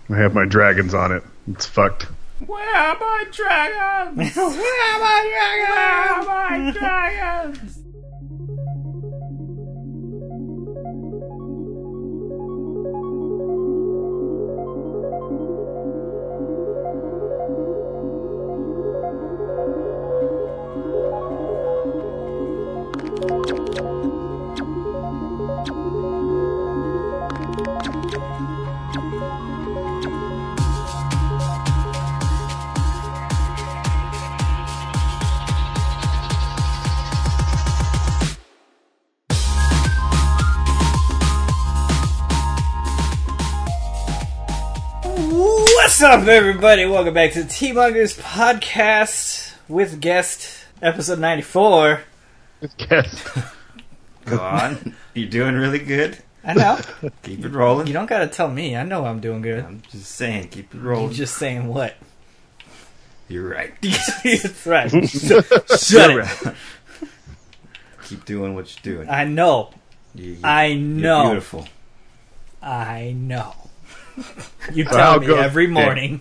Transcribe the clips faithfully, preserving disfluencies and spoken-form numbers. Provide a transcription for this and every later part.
I have my dragons on it. It's fucked. Where are my dragons? Where are my dragons? Where are my dragons? What's up, everybody? Welcome back to the T-Mongers podcast with guest episode ninety-four. With guest. Go on. You're doing really good. I know. Keep it rolling. You don't gotta tell me. I know I'm doing good. I'm just saying, keep it rolling. You're just saying what? You're right. That's right. Shut, shut it. Right. Keep doing what you're doing. I know. You, you, I know. You're beautiful. I know. You So how tell me goes every it? morning.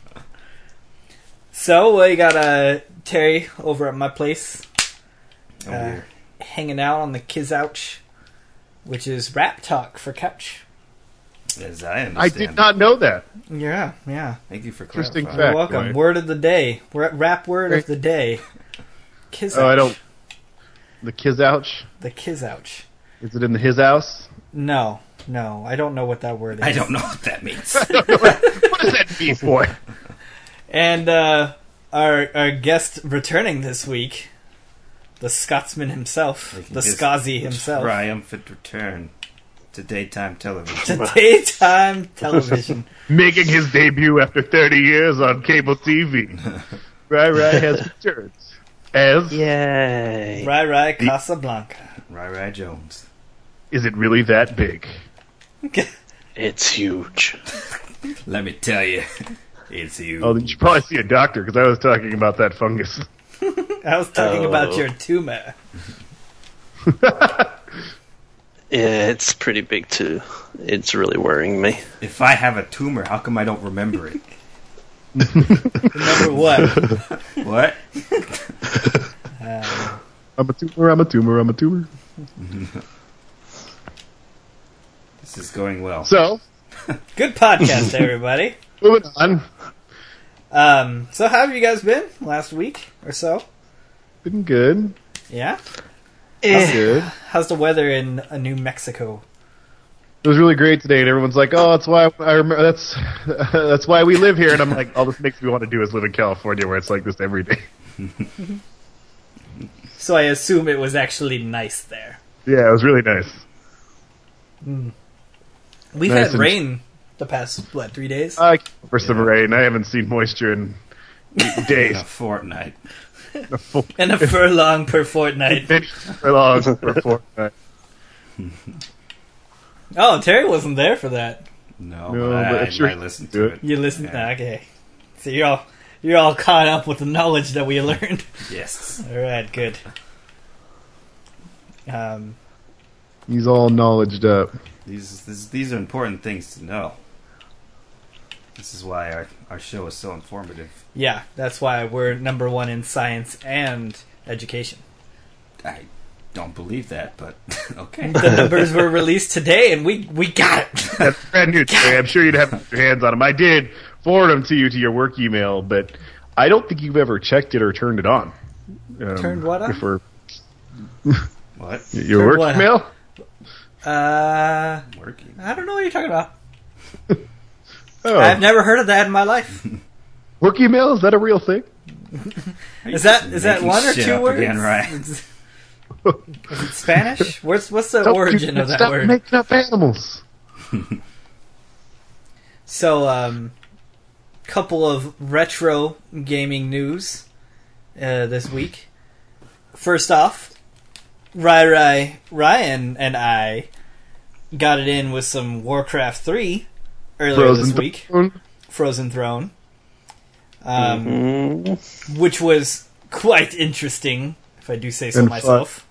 So we got uh, Terry over at my place, Oh, uh, weird. hanging out on the Kiz Ouch, which is rap talk for couch. As I understand. I did not know that. Yeah, yeah. Thank you for Interesting clarifying. You're fact. welcome. Wyatt. Word of the day. We're at rap word of the day. Kiz Oh, I Ouch. don't. The Kiz Ouch? The Kiz Ouch. Is it in the his house? No, no, I don't know what that word is. I don't know what that means. What does that mean, boy? And uh, our our guest returning this week, the Scotsman himself, Making the his Scozzy himself, Triumphant return to daytime television. to daytime television. Making his debut after thirty years on cable T V. Rai Rai has returned. As, Yay. Rai Rai Casablanca. Rai Rai Jones. is it really that big? It's huge. Let me tell you, it's you. Oh, you should probably see a doctor, because I was talking about that fungus. I was talking Oh. about your tumor. Yeah, it's pretty big too. It's really worrying me. If I have a tumor, how come I don't remember it? Remember what? What? Uh, I'm a tumor, I'm a tumor, I'm a tumor. This is going well. So, good podcast, everybody. moving on. Um, so how have you guys been last week or so? Been good. Yeah? Eh, Good. How's the weather in uh, New Mexico? It was really great today, and everyone's like, "Oh, that's why I remember. That's that's why we live here." And I'm like, "All this makes me want to do is live in California, where it's like this every day." So I assume it was actually nice there. Yeah, it was really nice. We've Nice had and- rain the past, what, three days? I can't for some rain. I haven't seen moisture in In days. a fortnight. A full And a furlong per fortnight. for long for a fortnight. Oh, Terry wasn't there for that. No, No, but, but I, I'm sure I listened you to do it. You listened? Yeah. Okay. So you're all you're all caught up with the knowledge that we learned. Yes. All right, good. Um, He's all knowledged up. These this, these are important things to know. This is why our, our show is so informative. yeah, that's why we're number one in science and education. I don't believe that, but okay. The numbers were released today, and we we got it. That's brand new today. I'm sure you'd have your hands on them. I did forward them to you to your work email, but I don't think you've ever checked it or turned it on. Um, Turned what on? If we're, What? your Turned work what on? email? Uh, Working. I don't know what you're talking about. Oh, I've never heard of that in my life. work email? Is that a real thing? Is that is that Making one or shit two up words? again, right? Is it Spanish? What's what's the Don't origin you of that stop word? making up animals. So, um, couple of retro gaming news uh, this week. First off, Rai Rai Ryan and I got it in with some Warcraft three earlier Frozen this week. Throne. Frozen Throne. Um, mm, which was quite interesting, if I do say so And myself.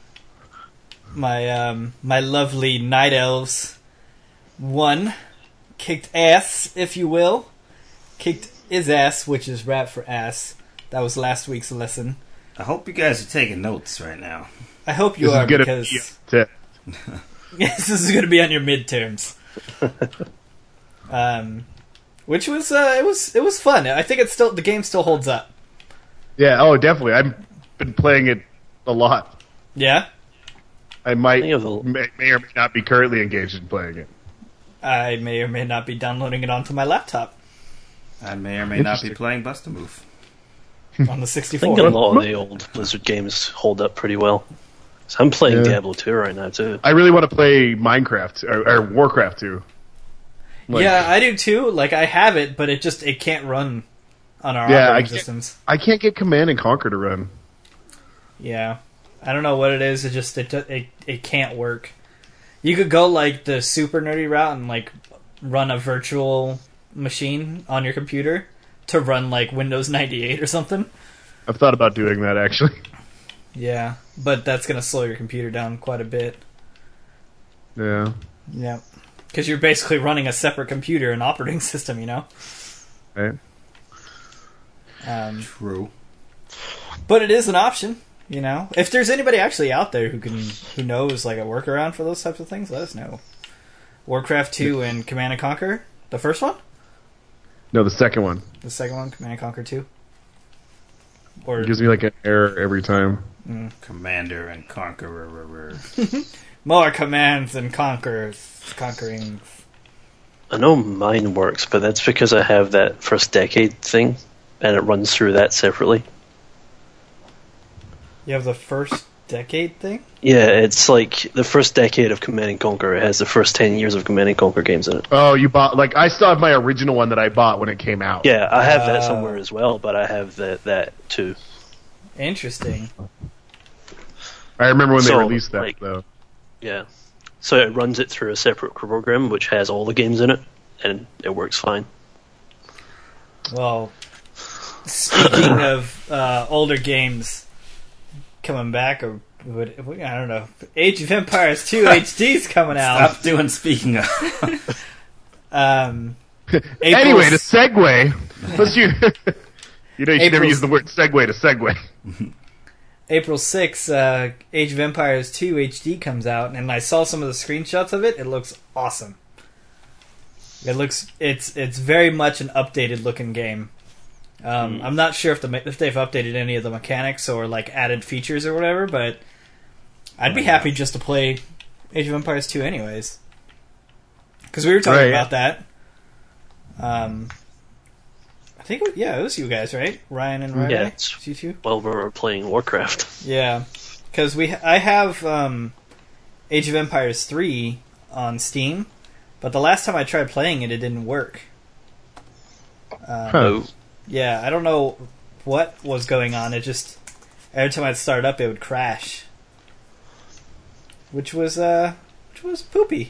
My um, my lovely night elves won kicked ass, if you will. Kicked his ass, which is rap for ass. That was last week's lesson. I hope you guys are taking notes right now. I hope you This are is gonna because be a tip. yes, this is going to be on your midterms. um, which was uh, it was it was fun. I think it's still the game still holds up. Yeah, oh, definitely. I've been playing it a lot. Yeah, I might Think of the- may, may or may not be currently engaged in playing it. I may or may not be downloading it onto my laptop I may or may not be Interesting. playing Bust a Move. on the I sixty-four. think a lot of the old Blizzard games hold up pretty well. So I'm playing Yeah. Diablo two right now too. I really want to play Minecraft or, or Warcraft too. Like, yeah, I do too. Like I have it, but it just it can't run on our Yeah, I operating can't- systems. I can't get Command and Conquer to run. Yeah, I don't know what it is. It just it it it can't work. You could go like the super nerdy route and like run a virtual machine on your computer to run like Windows ninety-eight or something. I've thought about doing that actually. Yeah, but that's gonna slow your computer down quite a bit. Yeah. Yeah, because you're basically running a separate computer and operating system, you know. Right. Um, True. but it is an option, you know. If there's anybody actually out there who can who knows like a workaround for those types of things, let us know. Warcraft two and Command and Conquer, the first one, No, the second one. the second one, Command and Conquer two, or It gives me like an error every time. Commander and Conqueror. more commands and conquers, conquering. I know mine works, but that's because I have that first decade thing, and it runs through that separately. You have the first decade thing. Yeah, it's like the first decade of Command and Conquer. It has the first ten years of Command and Conquer games in it. Oh, you bought like I still have my original one that I bought when it came out. Yeah, I have that Uh, somewhere as well, but I have that that too. Interesting. I remember when they So, released that like- though. Yeah. So it runs it through a separate program which has all the games in it, and it works fine. Well, speaking of uh, older games coming back, or what, I don't know, Age of Empires two H D's coming out. Stop doing speaking of. Um, Anyway, to April's- segue, let's you. You know, you should never April's- use the word segue to segue. April sixth, uh, Age of Empires two H D comes out, and I saw some of the screenshots of it. It looks awesome. It looks it's it's very much an updated looking game. Um, I'm not sure if the if they've updated any of the mechanics or like added features or whatever, but I'd be happy just to play Age of Empires two anyways. Because we were talking Right. about that. Um, I think it- yeah, it was you guys, right? Ryan and Ryan. Yeah, it's- It's you two. While we were playing Warcraft. Yeah, because we I have um, Age of Empires three on Steam, but the last time I tried playing it, it didn't work. Um, Huh. Yeah, I don't know what was going on. It just every time I'd start up, it would crash, which was uh, which was poopy.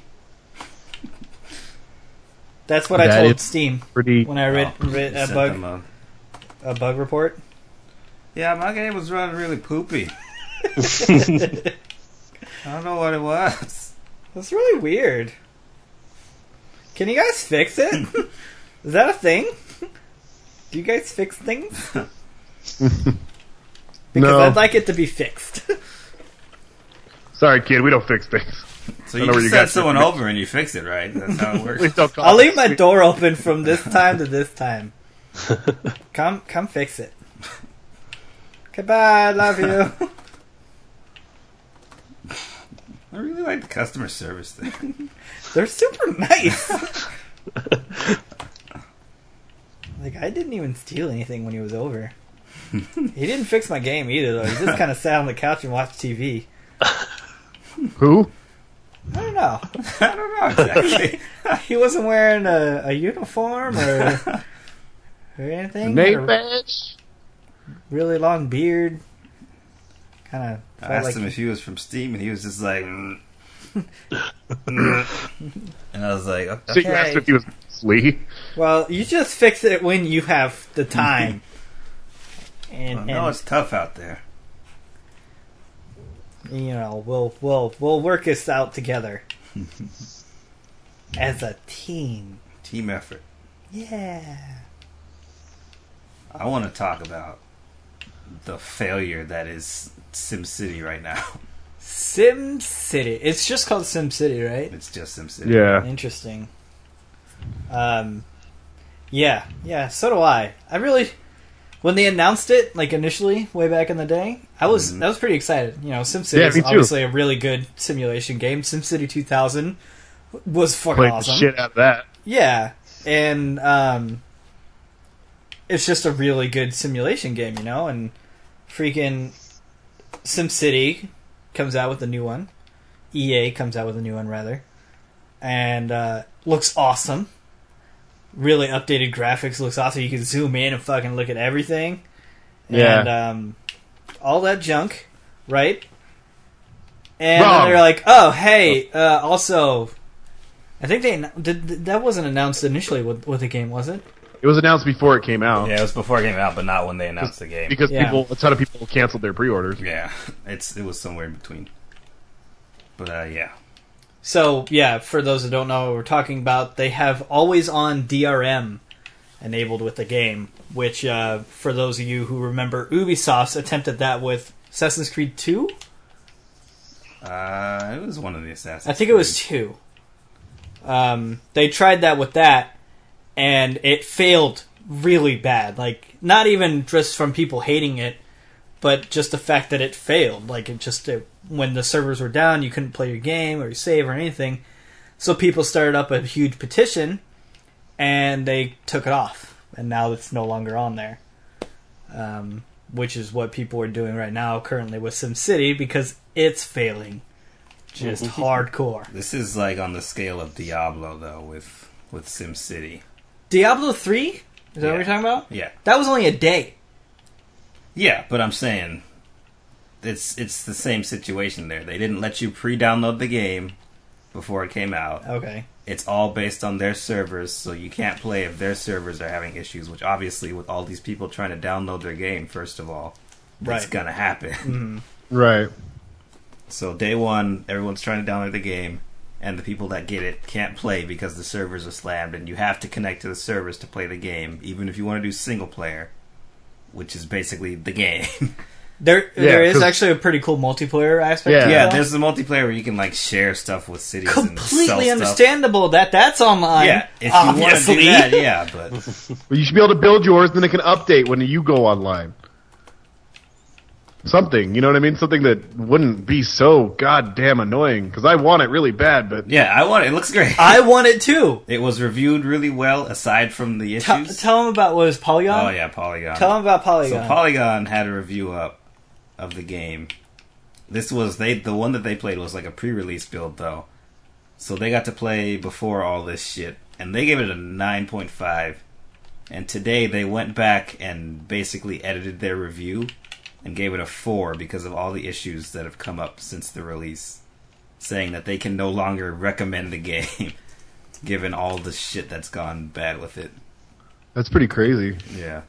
That's what I That told is Steam Pretty. when I read, Oh, read you a sent bug them a- a bug report. Yeah, my game was running really poopy. I don't know what it was. That's really weird. Can you guys fix it? Is that a thing? Do you guys fix things? Because No. I'd like it to be fixed. Sorry, kid, we don't fix things. So I you know where just you send got someone that. over and you fix it, right? That's how it Please works. don't call I'll us. leave my door open from this time to this time. Come, come fix it. Goodbye, love you. I really like the customer service thing. They're super nice. Like, I didn't even steal anything when he was over. He didn't fix my game either, though. He just kind of sat on the couch and watched T V. Who? I don't know. I don't know exactly. He wasn't wearing a, a uniform or, or anything. Name Had a badge? really long beard. Kind of I felt asked like him if he was from Steam, and he was just like, mm. and I was like, So you okay. asked if he was Lee? well, you just fix it when you have the time. and Well, no, and it's tough out there. you know, we'll we'll we'll work this out together as a team Team effort. Yeah. I want to talk about the failure that is SimCity right now. Sim City. It's just called Sim City, right? It's just SimCity. Yeah. Interesting. Um, yeah, yeah. So do I. I really, when they announced it, like initially, way back in the day, I was Mhm. I was pretty excited. You know, SimCity Yeah, is me too. obviously a really good simulation game. SimCity two thousand was fucking Played awesome. the shit out of that. Yeah, and um, it's just a really good simulation game, you know. And freaking SimCity comes out with a new one. E A comes out with a new one, rather, and uh, looks awesome. Really updated graphics, looks awesome. You can zoom in and fucking look at everything, Yeah. and um, all that junk, right? And Wrong. then they're like, "Oh, hey, uh, also." I think they did. That wasn't announced initially with, with the game, was it? It was announced before it came out. Yeah, it was before it came out, but not when they announced the game. Because Yeah. people, a ton of people canceled their pre-orders. Yeah, it's it was somewhere in between. But uh, yeah, So yeah, for those who don't know what we're talking about, they have always on D R M enabled with the game. Which, uh, for those of you who remember, Ubisoft attempted that with Assassin's Creed two. uh, it was one of the Assassin's. I think it was two. Um, they tried that with that, and it failed really bad. Like, not even just from people hating it, but just the fact that it failed. Like, it just, it, when the servers were down, you couldn't play your game or your save or anything. So people started up a huge petition, and they took it off. And now it's no longer on there. Um, which is what people are doing right now currently with SimCity, because it's failing. Just hardcore. This is like on the scale of Diablo, though, with with SimCity. Diablo three? Is that Yeah. what you're talking about? Yeah, That was only a day. yeah, but I'm saying it's it's the same situation there. They didn't let you pre-download the game before it came out. Okay. It's all based on their servers, so you can't play if their servers are having issues. Which obviously, with all these people trying to download their game, first of all, that's Right. gonna happen. Mhm. Right. So day one, everyone's trying to download the game, and the people that get it can't play because the servers are slammed, and you have to connect to the servers to play the game, even if you want to do single player, which is basically the game. There, Yeah, there is 'cause- actually a pretty cool multiplayer aspect. Yeah. to it, yeah, though. there's the multiplayer where you can like share stuff with cities and sell completely stuff. understandable that that's online. Yeah, if you want to obviously. do that, yeah, but Well, you should be able to build yours, then it can update when you go online. Something, you know what I mean? Something that wouldn't be so goddamn annoying. Because I want it really bad, but yeah, I want it. It looks great. I want it too. It was reviewed really well, aside from the Tell, issues. tell them about what is Polygon. Oh yeah, Polygon. Tell them about Polygon. So Polygon had a review up of the game. This was they the one that they played was like a pre-release build though, so they got to play before all this shit, and they gave it a nine point five. And today they went back and basically edited their review and gave it a four because of all the issues that have come up since the release, saying that they can no longer recommend the game given all the shit that's gone bad with it. that's pretty crazy. Yeah.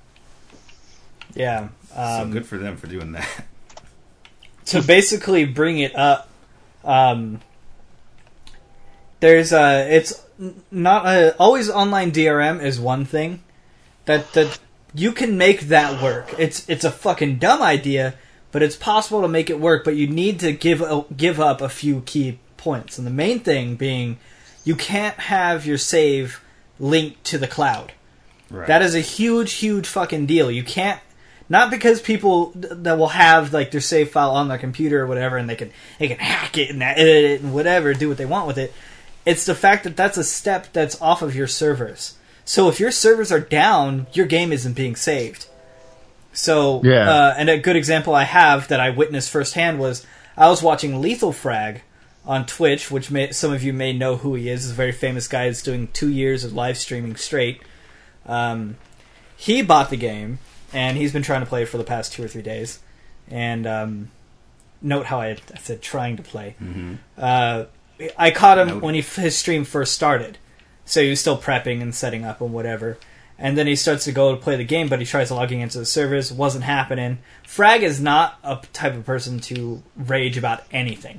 yeah. Um, So good for them for doing that. to basically bring it up, um, there's a it's n- not a, always online D R M is one thing that that you can make that work. It's it's a fucking dumb idea, but it's possible to make it work. But you need to give a, give up a few key points, and the main thing being you can't have your save linked to the cloud. Right. That is a huge, huge fucking deal. You can't, not because people th- that will have like their save file on their computer or whatever, and they can they can hack it and edit it and whatever, do what they want with it. It's the fact that that's a step that's off of your servers. So if your servers are down, your game isn't being saved. So, Yeah. uh, and a good example I have that I witnessed firsthand was I was watching Lethal Frag on Twitch, which may, some of you may know who he is. He's a very famous guy that's doing two years of live streaming straight. Um, he bought the game, and he's been trying to play it for the past two or three days. And um, note how I, I said trying to play. Mm-hmm. Uh, I caught him Note. when he, his stream first started. So he was still prepping and setting up and whatever. And then he starts to go to play the game, but he tries logging into the servers. Wasn't happening. Frag is not a type of person to rage about anything.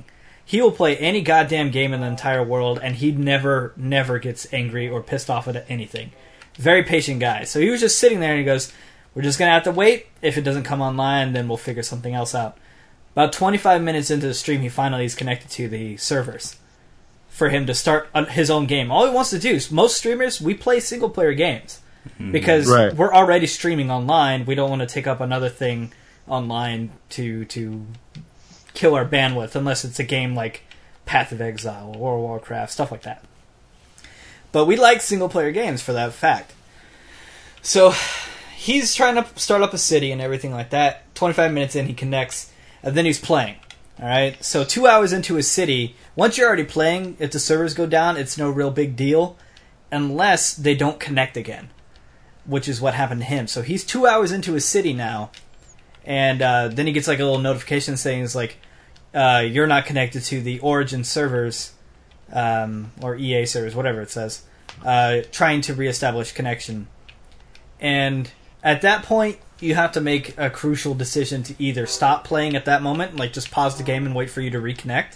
He will play any goddamn game in the entire world, and he never, never gets angry or pissed off at anything. Very patient guy. So he was just sitting there, and he goes, we're just going to have to wait. If it doesn't come online, then we'll figure something else out. About twenty-five minutes into the stream, he finally is connected to the servers for him to start his own game. All he wants to do is, most streamers, we play single-player games. Because right. we're already streaming online. We don't want to take up another thing online to to kill our bandwidth, unless it's a game like Path of Exile or World of Warcraft, stuff like that. But we like single-player games for that fact. So he's trying to start up a city and everything like that. twenty-five minutes in, he connects, and then he's playing. All right. So two hours into his city, once you're already playing, if the servers go down, it's no real big deal, unless they don't connect again, which is what happened to him. So he's two hours into his city now, and uh, then he gets like a little notification saying, it's like, uh, you're not connected to the Origin servers, um, or E A servers, whatever it says, uh, trying to reestablish connection. And at that point, you have to make a crucial decision to either stop playing at that moment, like just pause the game and wait for you to reconnect,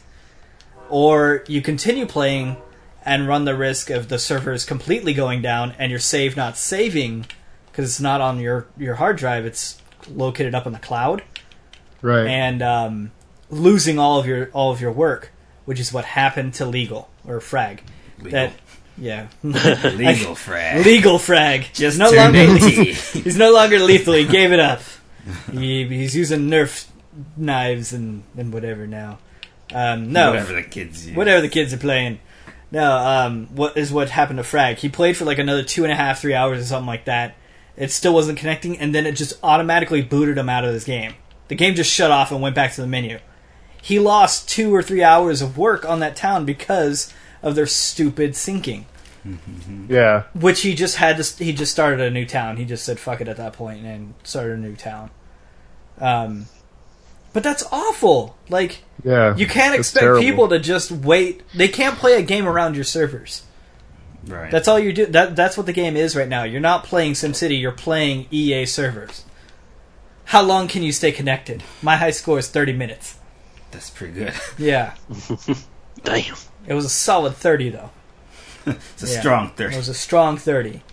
or you continue playing and run the risk of the servers completely going down and your save not saving because it's not on your, your hard drive, it's located up in the cloud, Right. and um, losing all of your all of your work, which is what happened to Legal or Frag. Legal. That yeah, Legal frag. Legal Frag. Just no turned longer eighteen. he's no longer lethal. He gave it up. He, he's using Nerf knives and, and whatever now. Um, no, Whatever the kids use. whatever the kids are playing. No, um, what is what happened to Frag? He played for like another two and a half, three hours or something like that. It still wasn't connecting, and then it just automatically booted him out of this game. The game just shut off and went back to the menu. He lost two or three hours of work on that town because of their stupid syncing. Yeah. Which he just had to. He just started a new town. He just said fuck it at that point and started a new town. Um, but that's awful. Like, Yeah. you can't It's expect terrible. people to just wait. They can't play a game around your servers. Right. That's all you do. That that's what the game is right now. You're not playing SimCity. You're playing E A servers. How long can you stay connected? My high score is thirty minutes. That's pretty good. Yeah, Damn. it was a solid thirty though. It's a Yeah. strong It thirty. was a strong thirty.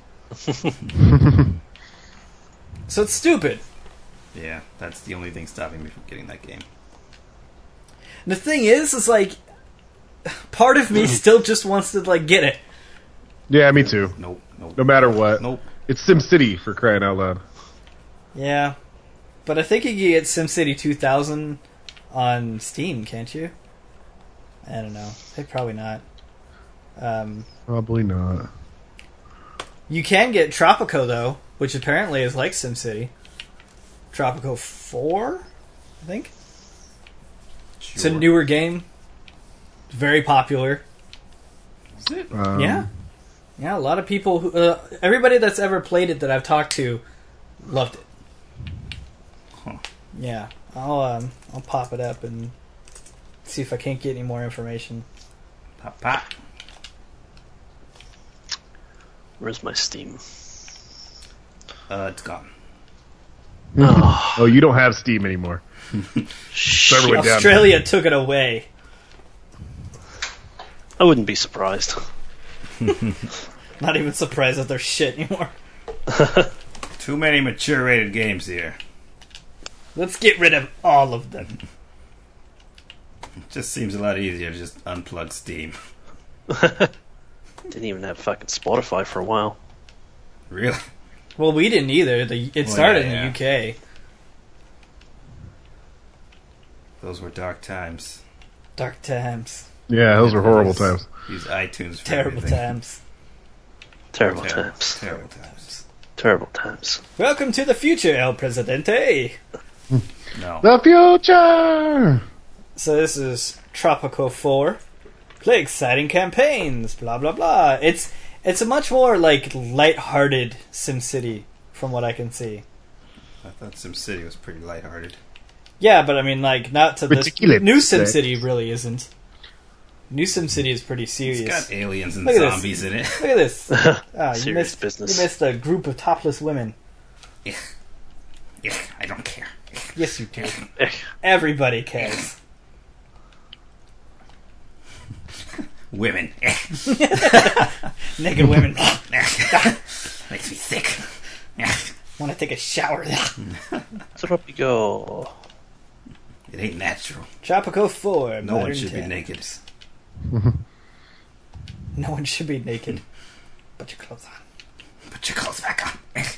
So it's stupid. Yeah, that's the only thing stopping me from getting that game. And the thing is, is like, part of me still just wants to like get it. Yeah, me too. Nope. Nope. No matter what. Nope. It's SimCity, for crying out loud. Yeah, but I think you can get SimCity two thousand on Steam, can't you? I don't know. Hey, probably not. Um, Probably not. you can get Tropico though, which apparently is like SimCity. Tropico four, I think. It's a Sure. newer game. Very popular. Is it? Um, Yeah, yeah. A lot of people, who, uh, everybody that's ever played it that I've talked to, loved it. Huh. Yeah, I'll um, I'll pop it up and see if I can't get any more information. Pop, pop. Where's my Steam? Uh, it's gone. Oh, Oh, you don't have Steam anymore. shit. Server went down. Australia took it away. I wouldn't be surprised. Not even surprised that they're shit anymore. Too many mature rated games here. Let's get rid of all of them. It just seems a lot easier to just unplug Steam. Didn't even have fucking Spotify for a while. Really? Well, we didn't either. The, it Well, started yeah, in yeah. the U K. Those were dark times. Dark times. Yeah, those were horrible times. Use iTunes for Terrible everything. times. Terrible Ter- times. Terrible times. Terrible times. Welcome to the future, El Presidente. No. The future! So this is Tropico four. Play exciting campaigns, blah blah blah. It's it's a much more like light-hearted SimCity from what I can see. I thought SimCity was pretty lighthearted. Yeah, but I mean like not to this Ridiculous. new SimCity really isn't. New SimCity is pretty serious. It's got aliens and Look at this. zombies in it. Look at this. Ah, you Serious missed, business. You missed a group of topless women. Yeah. Yeah, I don't care. Yes, you do. Eh, Everybody cares. Women. Naked women. Makes me sick. Want to take a shower. Tropico. It ain't natural. Tropico four. No one Modern should be ten. naked. No one should be naked. Put your clothes on. Put your clothes back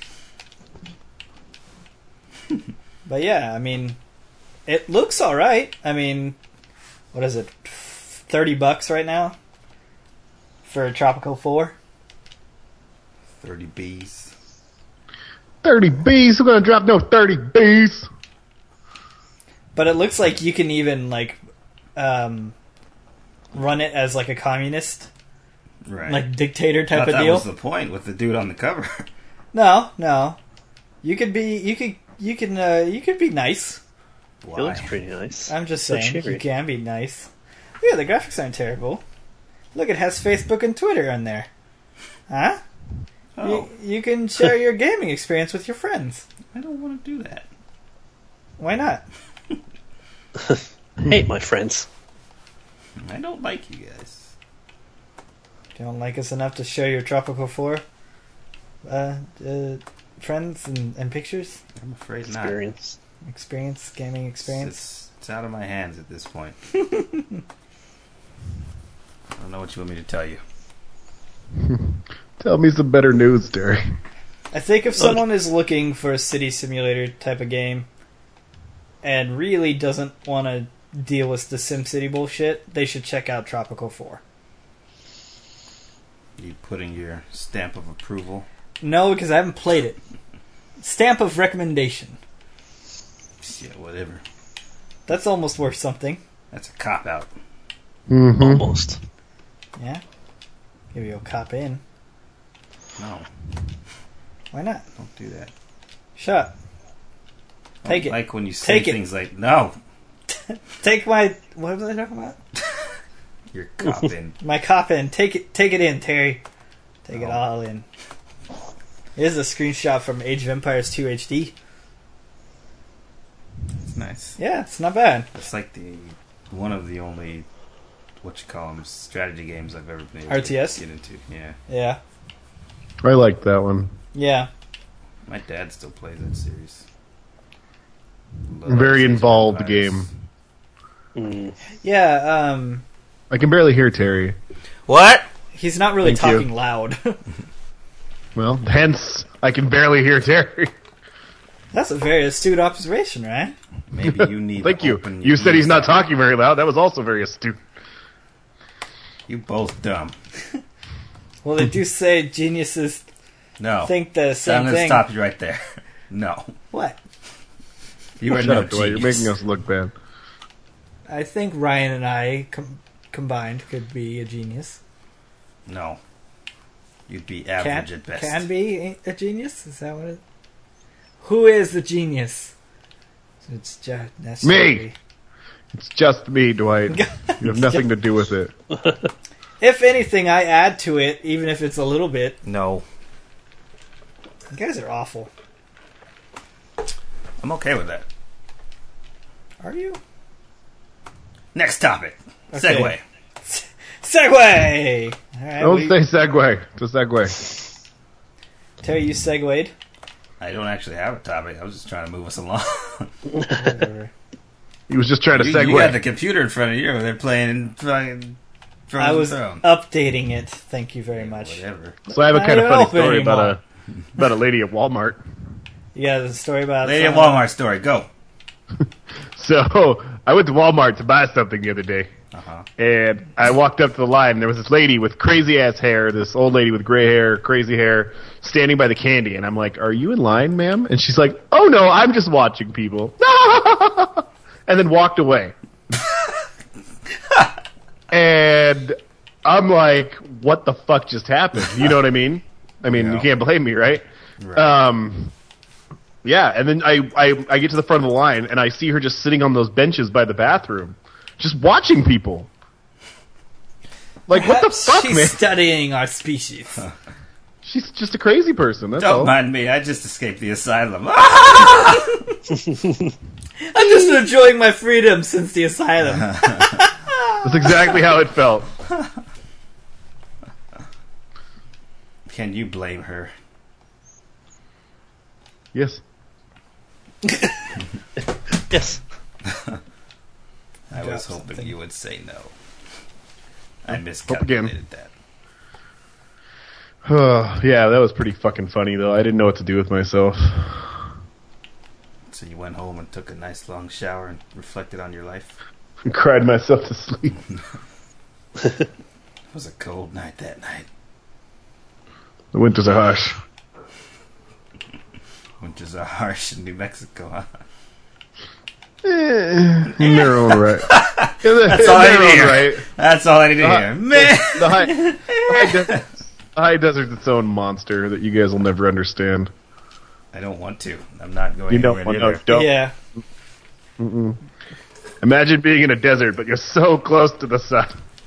on. But yeah, I mean, it looks alright. I mean, what is it? thirty bucks right now? For Tropico four? thirty B's. thirty B's? Who's gonna drop no thirty B's? But it looks like you can even, like, um, run it as, like, a communist, Right. like, dictator type I thought of that deal. was the point with the dude on the cover. No, no. You could be, you could, you can, uh, you could be nice. Why? He looks pretty nice. I'm just So saying, cheery. you can be nice. Yeah, the graphics aren't terrible. Look, it has Facebook and Twitter on there. Huh? Oh, You, you can share your gaming experience with your friends. I don't want to do that. Why not? Hey, my friends. I don't like you guys. You don't like us enough to share your Tropical four uh, uh, friends and, and pictures? I'm afraid not. Experience. Experience, gaming experience? It's, it's out of my hands at this point. I don't know what you want me to tell you. Tell me some better news, Terry. I think if someone is looking for a city simulator type of game and really doesn't want to deal with the SimCity bullshit, they should check out Tropical four. You putting your stamp of approval? No, because I haven't played it. Stamp of recommendation. Yeah, whatever. That's almost worth something. That's a cop out. Mm-hmm. Almost. Yeah? Give you a cop in. No, Why not? don't do that. Shut up. I Take don't it. like when you say Take it. things like, no, Take my... What was I talking about? you're copping. My cop in. Take it Take it in, Terry. Take it Oh. all in. Here's a screenshot from Age of Empires two H D. It's nice. Yeah, it's not bad. It's like the one of the only, what you call them, strategy games I've ever been able R T S? to get into. Yeah. Yeah. I like that one. Yeah. My dad still plays that series. Very Age of involved Empires. game. Mm. Yeah, um... I can barely hear Terry. What? he's not really Thank you. talking loud. Well, hence, I can barely hear Terry. That's a very astute observation, right? Maybe you need Thank to you. open You your said he's ears not up. talking very loud. That was also very astute. You both dumb. Well, they do say geniuses No. think the I'm same going to thing. stop you right there. No. What? You are Shut no up, Dwight. You're genius. making us look bad. I think Ryan and I com- combined could be a genius. No. You'd be Can, average at best. can be a genius? Is that what it... Who is the genius? It's just that's Me! It's just me, Dwight. You have nothing to do with it. If anything, I add to it, even if it's a little bit. No. You guys are awful. I'm okay with that. Are you? Next topic. Okay. Segway. Segway! Alright, Don't we- say segue. It's a segue. Terry, you segued. I don't actually have a topic. I was just trying to move us along. Whatever. He was just trying to you, segue. you got the computer in front of you. They're playing fucking Frozen I was Throne. updating it. Thank you very much. Whatever. So I have a Not kind of even funny open story about anymore. a about a lady at Walmart. You got a story about Lady at someone- Walmart story. Go. So I went to Walmart to buy something the other day, Uh-huh. and I walked up to the line. And there was this lady with crazy ass hair, this old lady with gray hair, crazy hair, standing by the candy. And I'm like, "Are you in line, ma'am?" And she's like, "Oh no, I'm just watching people." And then walked away. And I'm like, "What the fuck just happened?" You know what I mean? I mean, Yeah. you can't blame me, right? Right. Um, yeah, and then I, I, I get to the front of the line, and I see her just sitting on those benches by the bathroom, just watching people. Like, what the Perhaps fuck, she's man? studying our species. She's just a crazy person, that's Don't all. mind me. I just escaped the asylum. I'm just enjoying my freedom since the asylum. That's exactly how it felt. can you blame her? Yes. Yes. I Drop was hoping something. you would say no. I again. miscalculated that. Yeah, that was pretty fucking funny though. I didn't know what to do with myself. So you went home and took a nice long shower and reflected on your life. Cried myself to sleep. It was a cold night that night. The winters are harsh. Winters are harsh in New Mexico, huh? Eh, in their own right. In the- That's in all I their need to own hear. right. That's all I need to Uh, hear. Man! The high, the high, de- the high desert's its own monster that you guys will never understand. I don't want to. I'm not going You anywhere don't near want to. there. Don't. Yeah. Mm-mm. Imagine being in a desert, but you're so close to the sun.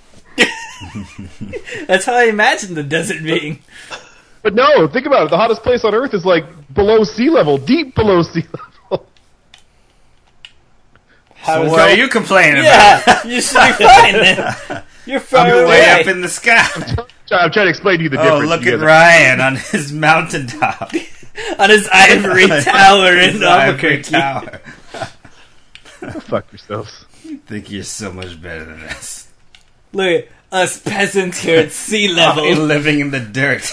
That's how I imagine the desert being. But no, think about it. The hottest place on Earth is like below sea level, deep below sea level. How So is what that- are you complaining about? Yeah, you should be fine then. You're far You're away. way up in the sky. I'm trying to explain to you the Oh, difference. look You at guys- Ryan on his mountaintop. On his ivory tower in His ivory Albuquerque. tower. Go fuck yourselves. You think you're so much better than us. Look at us peasants here at sea Oh, level. living in the dirt.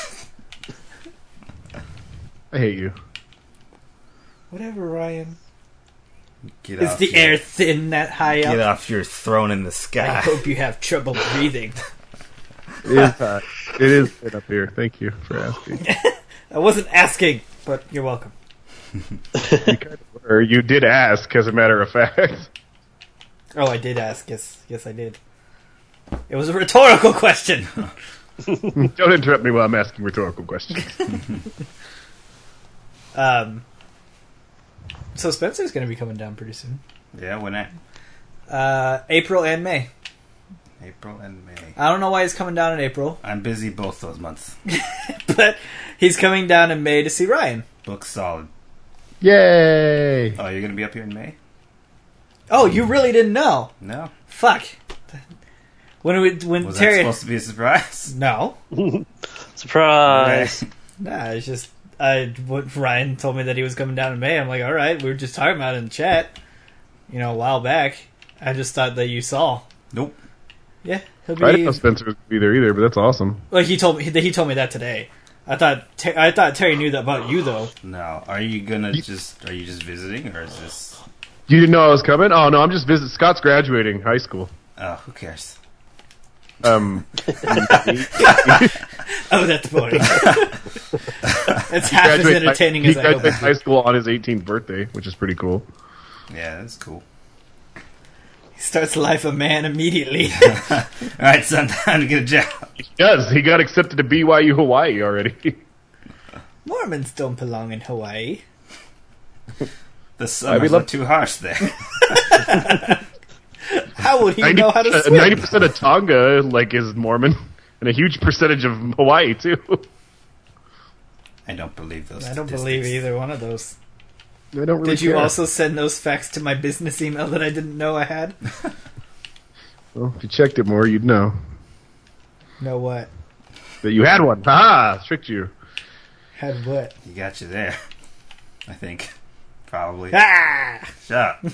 I hate you. Whatever, Ryan. Get Is off the your, air thin that high Get up? off your throne in the I sky. hope you have trouble breathing. It is hot. It is hot up here. Thank you for asking. I wasn't asking, but you're welcome. You kind of were. You did ask, as a matter of fact. Oh, I did ask. Yes, yes, I did. It was a rhetorical question. Don't interrupt me while I'm asking rhetorical questions. Um, so Spencer's going to be coming down pretty soon. Yeah, when I Uh, April and May. April and May. I don't know why he's coming down in April, I'm busy both those months. but he's coming down in May to see Ryan. Book solid. Yay! Oh, you're gonna be up here in May? Oh, you really didn't know? No. Fuck. When we when Was Terry that supposed to be a surprise? no, Surprise! nah, it's just I what Ryan told me that he was coming down in May. I'm like, all right, we were just talking about it in chat, you know, a while back. I just thought that you saw. Nope. Yeah, he'll I didn't be. know Spencer was going to be there either, but that's awesome. Like he told me, he, he told me that today. I thought Ter- I thought Terry knew that about you though. No. Are you gonna You- just are you just visiting or is this You didn't know I was coming? Oh, no, I'm just visiting. Scott's graduating high school. oh who cares? Um, Oh, that's boring. It's half as graduates- entertaining he as I hope. graduates high school on his eighteenth birthday, which is pretty cool. Yeah, that's cool. He starts life a man immediately. Alright, son, time to get a job. He does. He got accepted to B Y U Hawaii already. Mormons don't belong in Hawaii. The summer's love- not too harsh there. How would he know how to swim? Ninety percent of Tonga like is Mormon, and a huge percentage of Hawaii too. I don't believe those. I don't statistics. believe either one of those. I don't really Did you care. also send those facts to my business email that I didn't know I had? Well, if you checked it more, you'd know Know what? that you had one. Ah, tricked you. Had what? He got you there. I think. Probably. Ah! Shut up.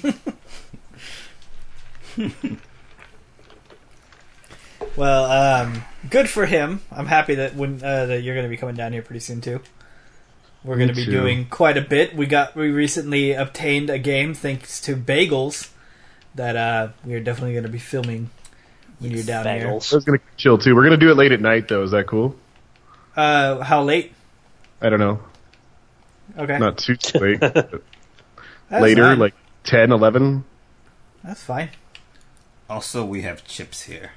Well, um, good for him. I'm happy that when uh, that you're going to be coming down here pretty soon too. We're going to Me be too. doing quite a bit. We got we recently obtained a game thanks to Bagels that uh, we are definitely going to be filming when you're down I Bagels. was gonna chill too. We're gonna do it late at night though. Is that cool? here. Uh, how late? I don't know. Okay, Not too late. but That's later, fine. like ten, eleven. That's fine. Also, we have chips here.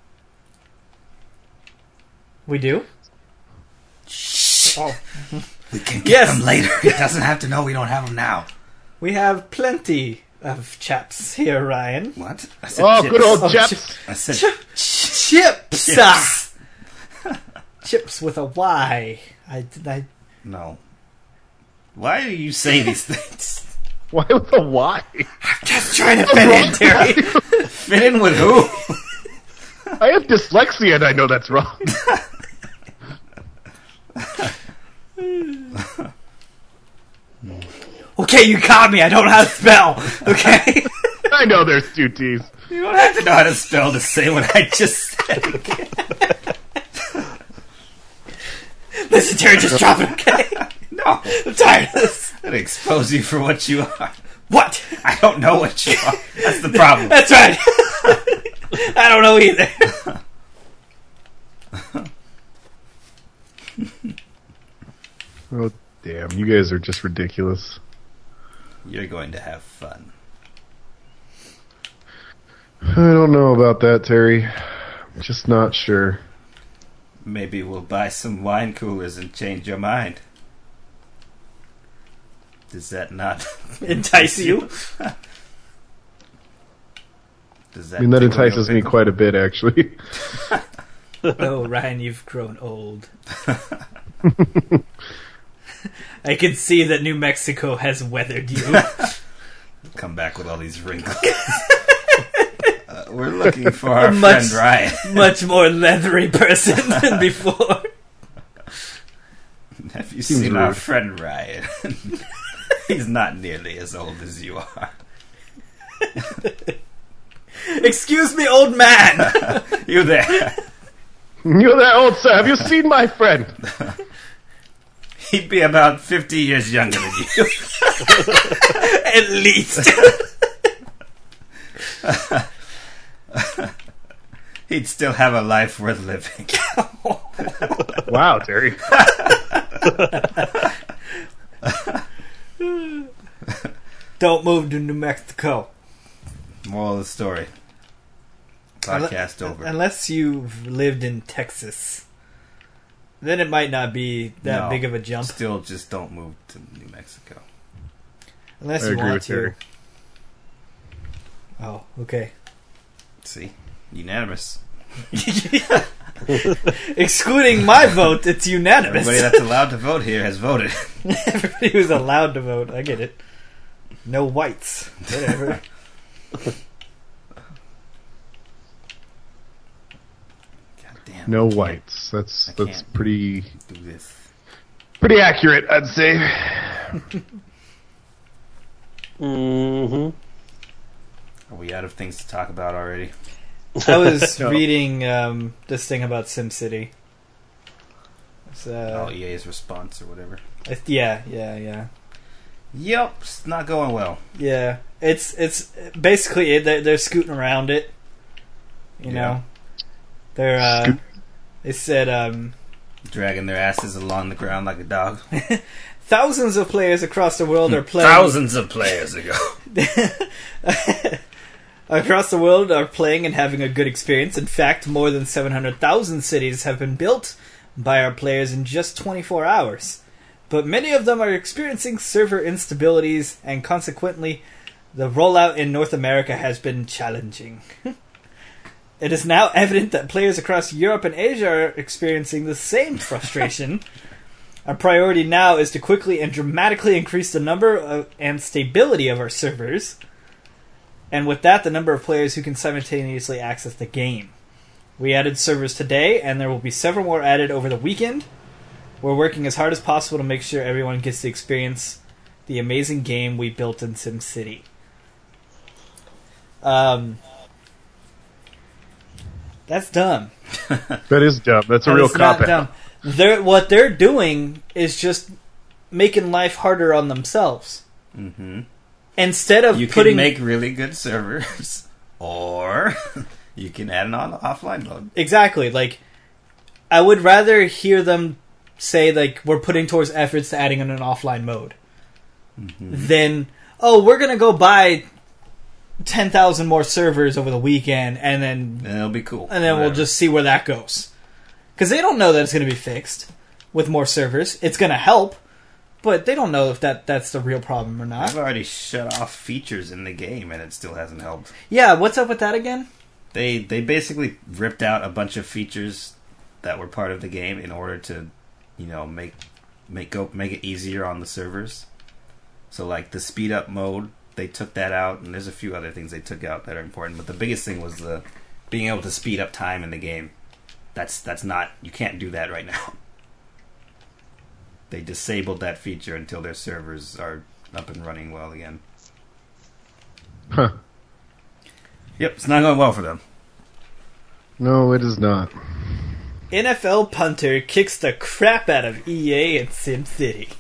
We do. Shh. Oh, We can get Yes. them later. He doesn't have to know we don't have them now. we have plenty of chaps here, Ryan. What? I said Oh, chips. good old Oh, Chaps. I said Chips. chips. Ah! Chips with a Y. I, I No. Why do you say these things? Why with a Y? just trying to fit in, Terry. Fit in with who? I have dyslexia and I know that's wrong. Okay, you caught me. I don't know how to spell. Okay. I know there's two T's. You don't have to know how to spell to say what I just said. Listen, Terry, just drop it, okay? No. I'm tired of this. I'm gonna expose you for what you are. What? I don't know what you are. That's the problem. That's right. I don't know either. Oh, damn. You guys are just ridiculous. You're going to have fun. I don't know about that, Terry. I'm just not sure. Maybe we'll buy some wine coolers and change your mind. Does that not Entice you? Does that I mean, that tickle your entices me pickle? quite a bit, actually. Oh, Ryan, you've grown old. I can see that New Mexico has weathered you. Come back with all these wrinkles. uh, we're looking for our Much- friend Ryan. Much more leathery person than before. Have you Seems seen our rude. friend Ryan? He's not nearly as old as you are. Excuse me, old man. You there? You're that old, sir. Have you seen my friend? He'd be about fifty years younger than you. At least. He'd still have a life worth living. Wow, Terry. Don't move to New Mexico. Moral of the story. Podcast Unle- over. Unless you've lived in Texas. Then it might not be that No, big of a jump. Still, just don't move to New Mexico. Unless I you agree want with to. Terry. Oh, okay. See? Unanimous. Excluding my vote, it's unanimous. Everybody that's allowed to vote here has voted. Everybody who's allowed to vote. I get it. No whites. Whatever. God damn. No I can't whites. That's I that's can't. pretty do this. pretty accurate, I'd say. Mm-hmm. Are we out of things to talk about already? I was No. reading um, this thing about SimCity. It's, uh, oh, E A's response or whatever. it's- yeah, yeah, yeah. Yep, it's not going well. Yeah, it's it's basically it, they're, they're scooting around it. You Yeah. know, they're uh, Scoot. they said um, Dragging their asses along the ground like a dog. thousands of players across the world are playing. Thousands of players ago. across the world are playing and having a good experience. In fact, more than seven hundred thousand cities have been built by our players in just twenty-four hours. But many of them are experiencing server instabilities, and consequently, the rollout in North America has been challenging. It is now evident that players across Europe and Asia are experiencing the same frustration. Our priority now is to quickly and dramatically increase the number of, and stability of our servers, and with that, the number of players who can simultaneously access the game. We added servers today, and there will be several more added over the weekend. We're working as hard as possible to make sure everyone gets to experience the amazing game we built in SimCity. Um, that's dumb. That is dumb. That's a That real is not cop out. dumb. They're, what they're doing is just making life harder on themselves. Mm-hmm. Instead of You putting can make really good servers, or you can add an on- offline mode. exactly like I would rather hear them say like we're putting towards efforts to adding in an offline mode Mm-hmm. than oh we're gonna go buy ten thousand more servers over the weekend and then And it'll be cool. and then we'll Whatever. just see where that goes because they don't know that it's gonna be fixed with more servers. It's gonna help, but they don't know if that that's the real problem or not. I've already shut off features in the game, and it still hasn't helped. Yeah, what's up with that again? They they basically ripped out a bunch of features that were part of the game in order to, you know, make make go make it easier on the servers. So like the speed up mode, they took that out, and there's a few other things they took out that are important. But the biggest thing was the being able to speed up time in the game. That's that's not you can't do that right now. they disabled that feature until their servers are up and running well again. Huh. Yep, it's not going well for them. No, it is not. N F L punter kicks the crap out of E A and SimCity.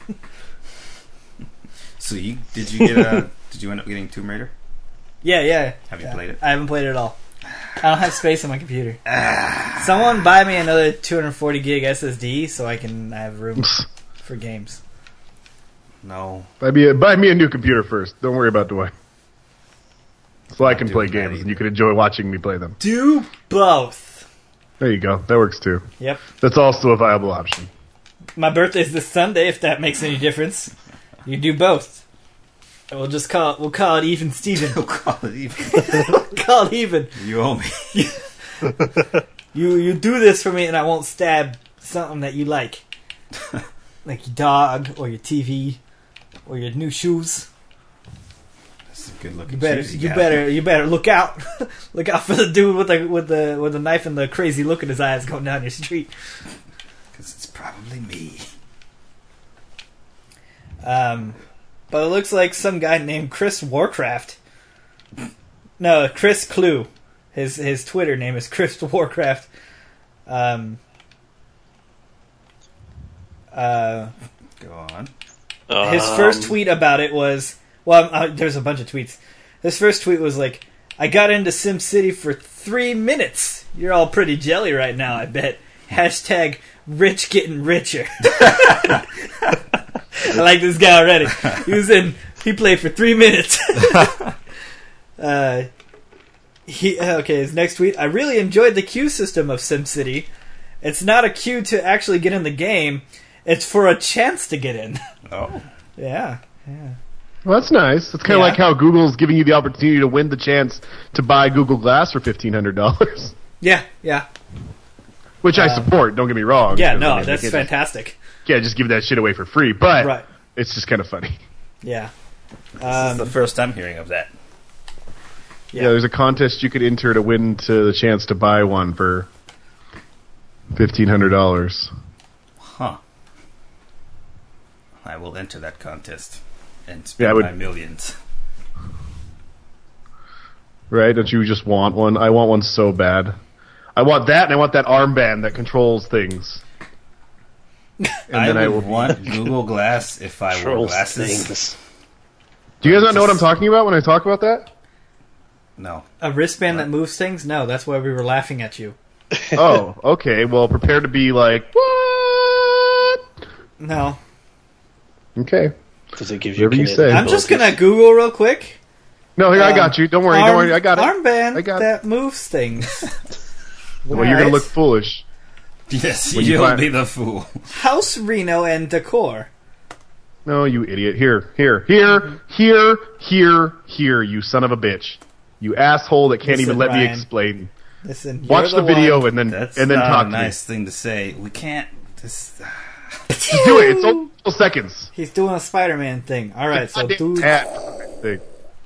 So you did you get uh did you end up getting Tomb Raider? Yeah, yeah. Have you yeah. played it? I haven't played it at all. I don't have space on my computer. Someone buy me another two hundred forty gig S S D so I can have room for games. No. Buy me a, buy me a new computer first. Don't worry about Dwayne. So I Not can play doing that games and either. you can enjoy watching me play them. Do both. There you go. That works too. Yep. That's also a viable option. My birthday's this Sunday, if that makes any difference. You do both. And we'll just call it, we'll call it even Steven. We'll call it even. Call it even. You owe me. You you do this for me and I won't stab something that you like. Like your dog, or your T V, or your new shoes. That's a good looking You better shoes you got. better you better look out. Look out for the dude with the with the with the knife and the crazy look in his eyes going down your street. Because it's probably me. Um but it looks like some guy named Chris Warcraft. No, Chris Clue. His his Twitter name is Chris Warcraft. Um uh Go on. His Um, first tweet about it was, well, uh, there's a bunch of tweets. His first tweet was like, I got into SimCity for three minutes. You're all pretty jelly right now, I bet. Hashtag rich getting richer. I like this guy already. He was in, he played for three minutes. uh, he Okay, his next tweet, I really enjoyed the queue system of SimCity. It's not a queue to actually get in the game. It's for a chance to get in. Oh. Yeah, yeah. Well, that's nice. It's kind of Yeah. like how Google's giving you the opportunity to win the chance to buy Google Glass for fifteen hundred dollars. Yeah, yeah. Which I Um, support, don't get me wrong. Yeah, because, I no, mean, they that's can't fantastic. Just, can't just give that shit away for free, but Right. it's just kind of funny. Yeah. This Um, is the first time hearing of that. Yeah. there's a contest you could enter to win to the chance to buy one for fifteen hundred dollars. Huh. I will enter that contest and Yeah, spend I would- my millions. Right? Don't you just want one? I want one so bad. I want that, and I want that armband that controls things. And I then would I will. want Google Glass if I wore Trolls glasses. things. Do you guys not know what I'm talking about when I talk about that? No. a wristband that moves things? No, that's why we were laughing at you. Oh, okay. Well, prepare to be like, what? No. Okay. Does it give you? Whatever you kinetic say. I'm just abilities? gonna Google real quick. No, here, I Um, got you. Don't worry, Arm- don't worry. I got it. Armband I got it. that moves things. Well, you're going to Alright. look foolish. Yes, When you you'll find- be the fool. House Reno and decor. No, you idiot. Here, here, here, here, here, here, you son of a bitch. You asshole that can't Listen, even let me Ryan. explain. Listen, Watch you're the video one. and then That's and then not talk a to me. nice thing to say. We can't. This. Just do it. It's only couple seconds. He's doing a Spider-Man thing. All right, so Goddamn dude, cat thing.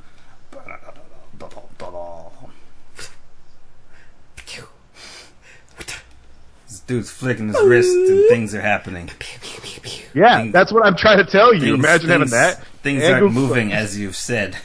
This dude's flicking his wrist and things are happening. Yeah, Things- that's what I'm trying to tell you. Things- Imagine having things- that. Things and aren't go moving fuck- as you've said.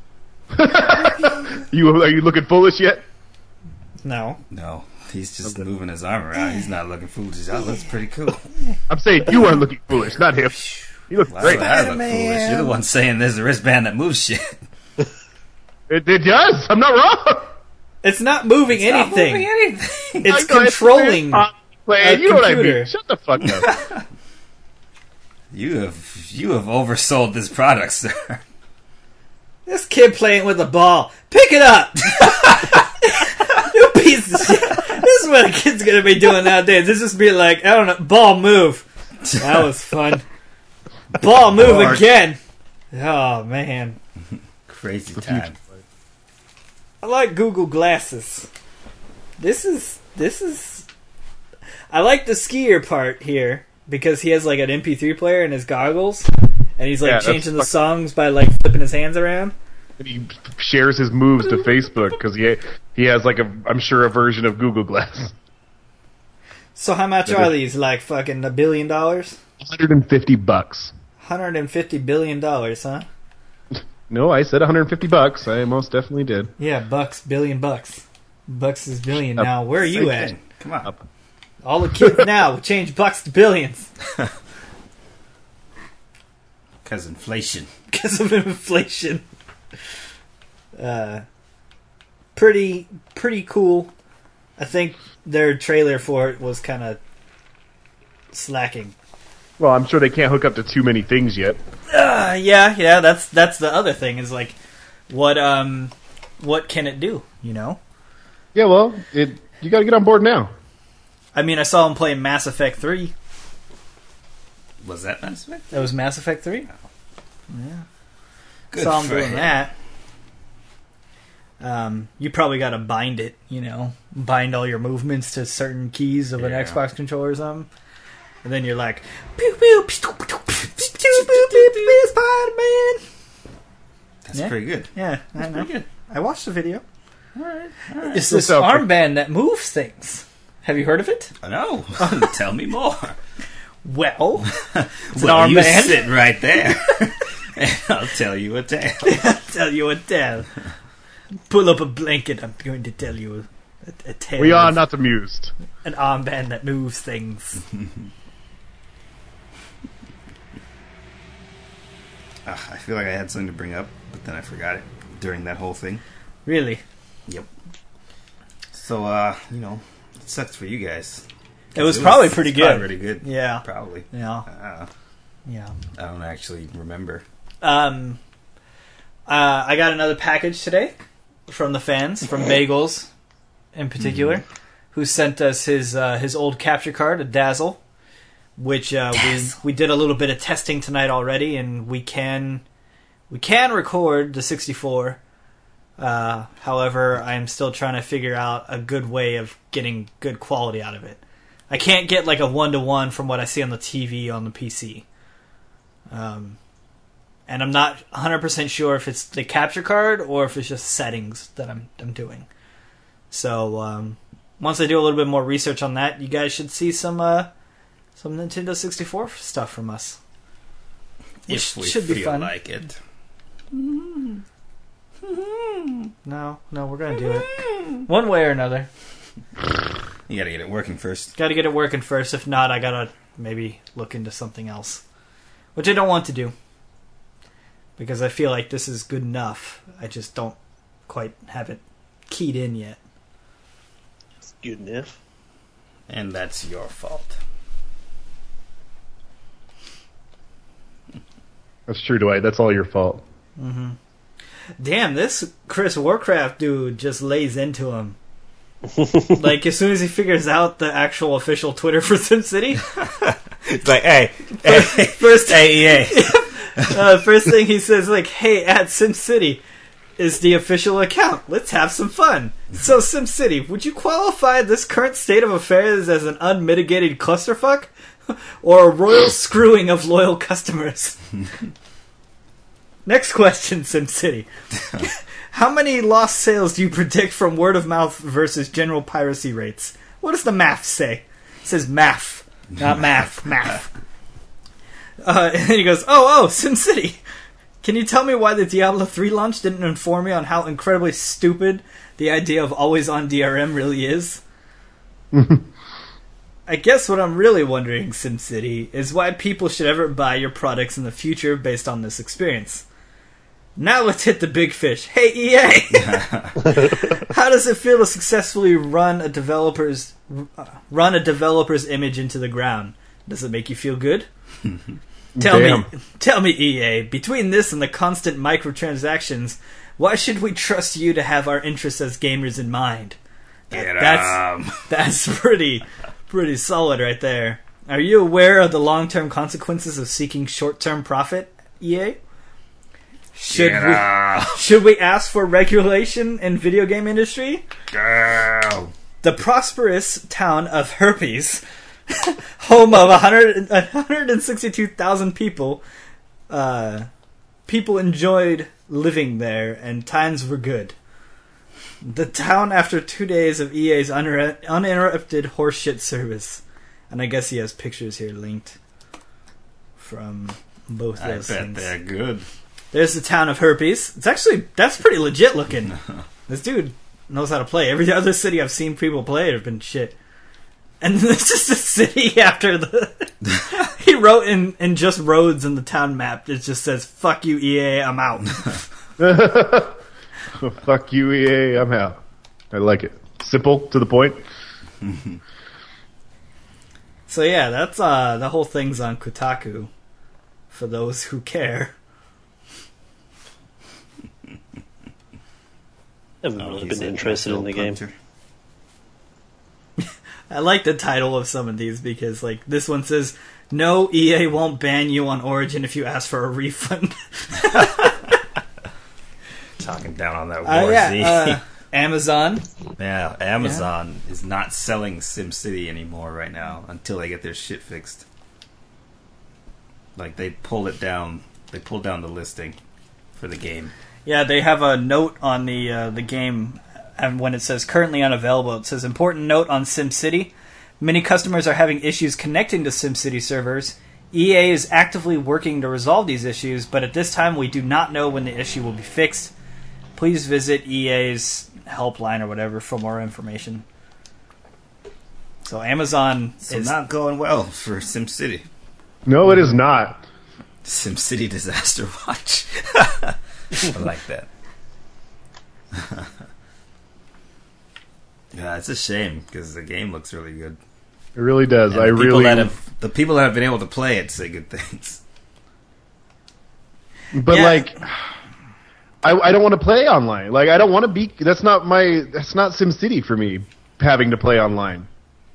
You are you looking foolish yet? no. No, he's just moving his arm around. He's not looking foolish. That looks pretty cool. I'm saying you are looking foolish, not him. You look Why great. would I look Spider-Man. foolish? You're the one saying there's a wristband that moves shit. It, it does. I'm not wrong. It's not moving Not anything. moving anything. It's I know, controlling. uh, a you know what I computer. mean. Shut the fuck up. You have you have oversold this product, sir. This kid playing with a ball. Pick it up! You piece of shit. This is what a kid's gonna be doing nowadays. This just be like, I don't know, ball move. That was fun. Ball move Lord. again. Oh, man. Crazy time. I like Google Glasses. This is, this is, I like the skier part here because he has like an M P three player in his goggles. And he's like Yeah, that's changing the fuck- songs by like flipping his hands around. And he shares his moves to Facebook because he he has like a I'm sure a version of Google Glass. So how much That are is- these? Like fucking a billion dollars? one hundred fifty bucks. one hundred fifty billion dollars, huh? No, I said one hundred fifty bucks. I most definitely did. Yeah, bucks, billion bucks. Bucks is billion Up. now. Where are you at? Come on. Up. All the kids now change bucks to billions Because inflation. because of inflation. Uh, pretty, pretty cool. I think their trailer for it was kind of slacking. Well, I'm sure they can't hook up to too many things yet. Uh, yeah, yeah. That's that's the other thing is like, what um, what can it do? You know. Yeah, well, it you got to get on board now. I mean, I saw him play Mass Effect three. Was that Mass Effect? That was Mass Effect three. Yeah. Good saw him for doing him. that. Um, you probably got to bind it, you know, bind all your movements to certain keys of an Yeah. Xbox controller or something, and then you're like, pew pew, pew pew, pew, pew, pew, pew, pew, Spider-Man. That's Yeah. pretty good. Yeah, I know. Pretty good. I watched the video. All right. All right. It's this So- armband that moves things. Have you heard of it? I know. Tell me more. Well, it's well, an you armband. sit right there, and I'll tell you a tale. I'll tell you a tale. Pull up a blanket. I'm going to tell you a, a tale. We are of not amused. an armband that moves things. Uh, I feel like I had something to bring up, but then I forgot it during that whole thing. Really? Yep. So, uh, you know, it sucks for you guys. It was probably pretty it's probably good. Pretty good. Yeah. Probably. Yeah. Uh, Yeah. I don't actually remember. Um, uh, I got another package today from the fans, from Bagels in particular, Mm-hmm. who sent us his uh, his old capture card, a Dazzle, which uh, we we did a little bit of testing tonight already, and we can we can record the sixty-four. Uh, however, I am still trying to figure out a good way of getting good quality out of it. I can't get like a one to one from what I see on the T V on the P C. Um, and I'm not one hundred percent sure if it's the capture card or if it's just settings that I'm I'm doing. So um, once I do a little bit more research on that, you guys should see some uh, some Nintendo sixty-four stuff from us. If Which we should be feel fun. like it. No, no, we're gonna do it one way or another. You gotta get it working first. Got to get it working first. If not, I gotta maybe look into something else, which I don't want to do because I feel like this is good enough. I just don't quite have it keyed in yet. Good enough. And that's your fault. That's true, Dwight. That's all your fault. Mm-hmm. Damn, this Chris Warcraft dude just lays into him. Like, as soon as he figures out the actual official Twitter for SimCity, It's like, hey, hey, first, hey, E A. uh, first thing he says, like, hey, at SimCity is the official account. Let's have some fun. So, SimCity, would you qualify this current state of affairs as an unmitigated clusterfuck? Or a royal screwing of loyal customers? Next question, SimCity. How many lost sales do you predict from word of mouth versus general piracy rates? What does the math say? It says math, not math, math. Uh, and then he goes, oh, oh, SimCity. Can you tell me why the Diablo three launch didn't inform me on how incredibly stupid the idea of always on D R M really is? I guess what I'm really wondering, SimCity, is why people should ever buy your products in the future based on this experience. Now let's hit the big fish. Hey, E A! How does it feel to successfully run a developer's uh, run a developer's image into the ground? Does it make you feel good? Tell Damn. me, tell me, E A. Between this and the constant microtransactions, why should we trust you to have our interests as gamers in mind? That- Get that's 'em. that's pretty pretty solid right there. Are you aware of the long-term consequences of seeking short-term profit, E A? Should Get we 'em. should we ask for regulation in video game industry? Girl. The prosperous town of Herpes, home of one hundred, one hundred sixty-two thousand people, uh, people enjoyed living there and times were good. The town after two days of E A's uninter- uninterrupted horseshit service. And I guess he has pictures here linked. from both I those bet things. they're good. There's the town of Herpes. It's actually, that's pretty legit looking. This dude knows how to play. Every other city I've seen people play have been shit. And this is the city after the... he wrote in, in just roads in the town map. It just says, fuck you, E A, I'm out. Fuck you, E A, I'm out. I like it. Simple, to the point. So yeah, that's uh, the whole thing's on Kotaku. For those who care. I haven't Oh, really he's been a interested in the game. punter. I like the title of some of these because, like, this one says, "No, E A won't ban you on Origin if you ask for a refund." Talking down on that war Uh, yeah, Z. uh, Amazon. yeah, Amazon is not selling SimCity anymore right now until they get their shit fixed. Like, they pulled it down. They pulled down the listing for the game. Yeah, they have a note on the uh, the game, and when it says currently unavailable, it says important note on SimCity. Many customers are having issues connecting to SimCity servers. E A is actively working to resolve these issues, but at this time we do not know when the issue will be fixed. Please visit E A's helpline or whatever for more information. So Amazon So is not going well for SimCity. No, it is not. SimCity Disaster Watch. I like that. Yeah, it's a shame because the game looks really good. It really does. And I the people really. that have the people that have been able to play it say good things. But Yeah. like, I I don't want to play online. Like, I don't want to be. That's not my. That's not SimCity for me. Having to play online.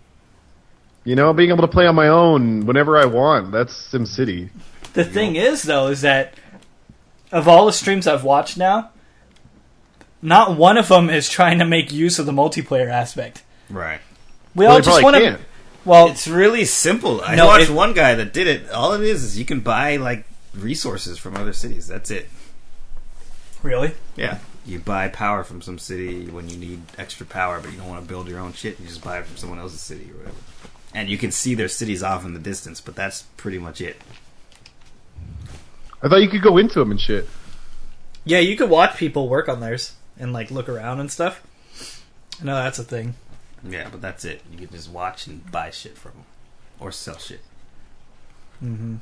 You know, being able to play on my own whenever I want. That's SimCity. the thing is though is that of all the streams I've watched now, not one of them is trying to make use of the multiplayer aspect. Right. We Well, all they just probably want can't. to. Well, It's really simple. I No, watched it- one guy that did it. All it is is you can buy like resources from other cities. That's it. really? Yeah. You buy power from some city when you need extra power, but you don't want to build your own shit. You just buy it from someone else's city or whatever. And you can see their cities off in the distance, but that's pretty much it. I thought you could go into them and shit. Yeah, you could watch people work on theirs and like look around and stuff. I know that's a thing. Yeah, but that's it. You can just watch and buy shit from them. Or sell shit. Mm-hmm.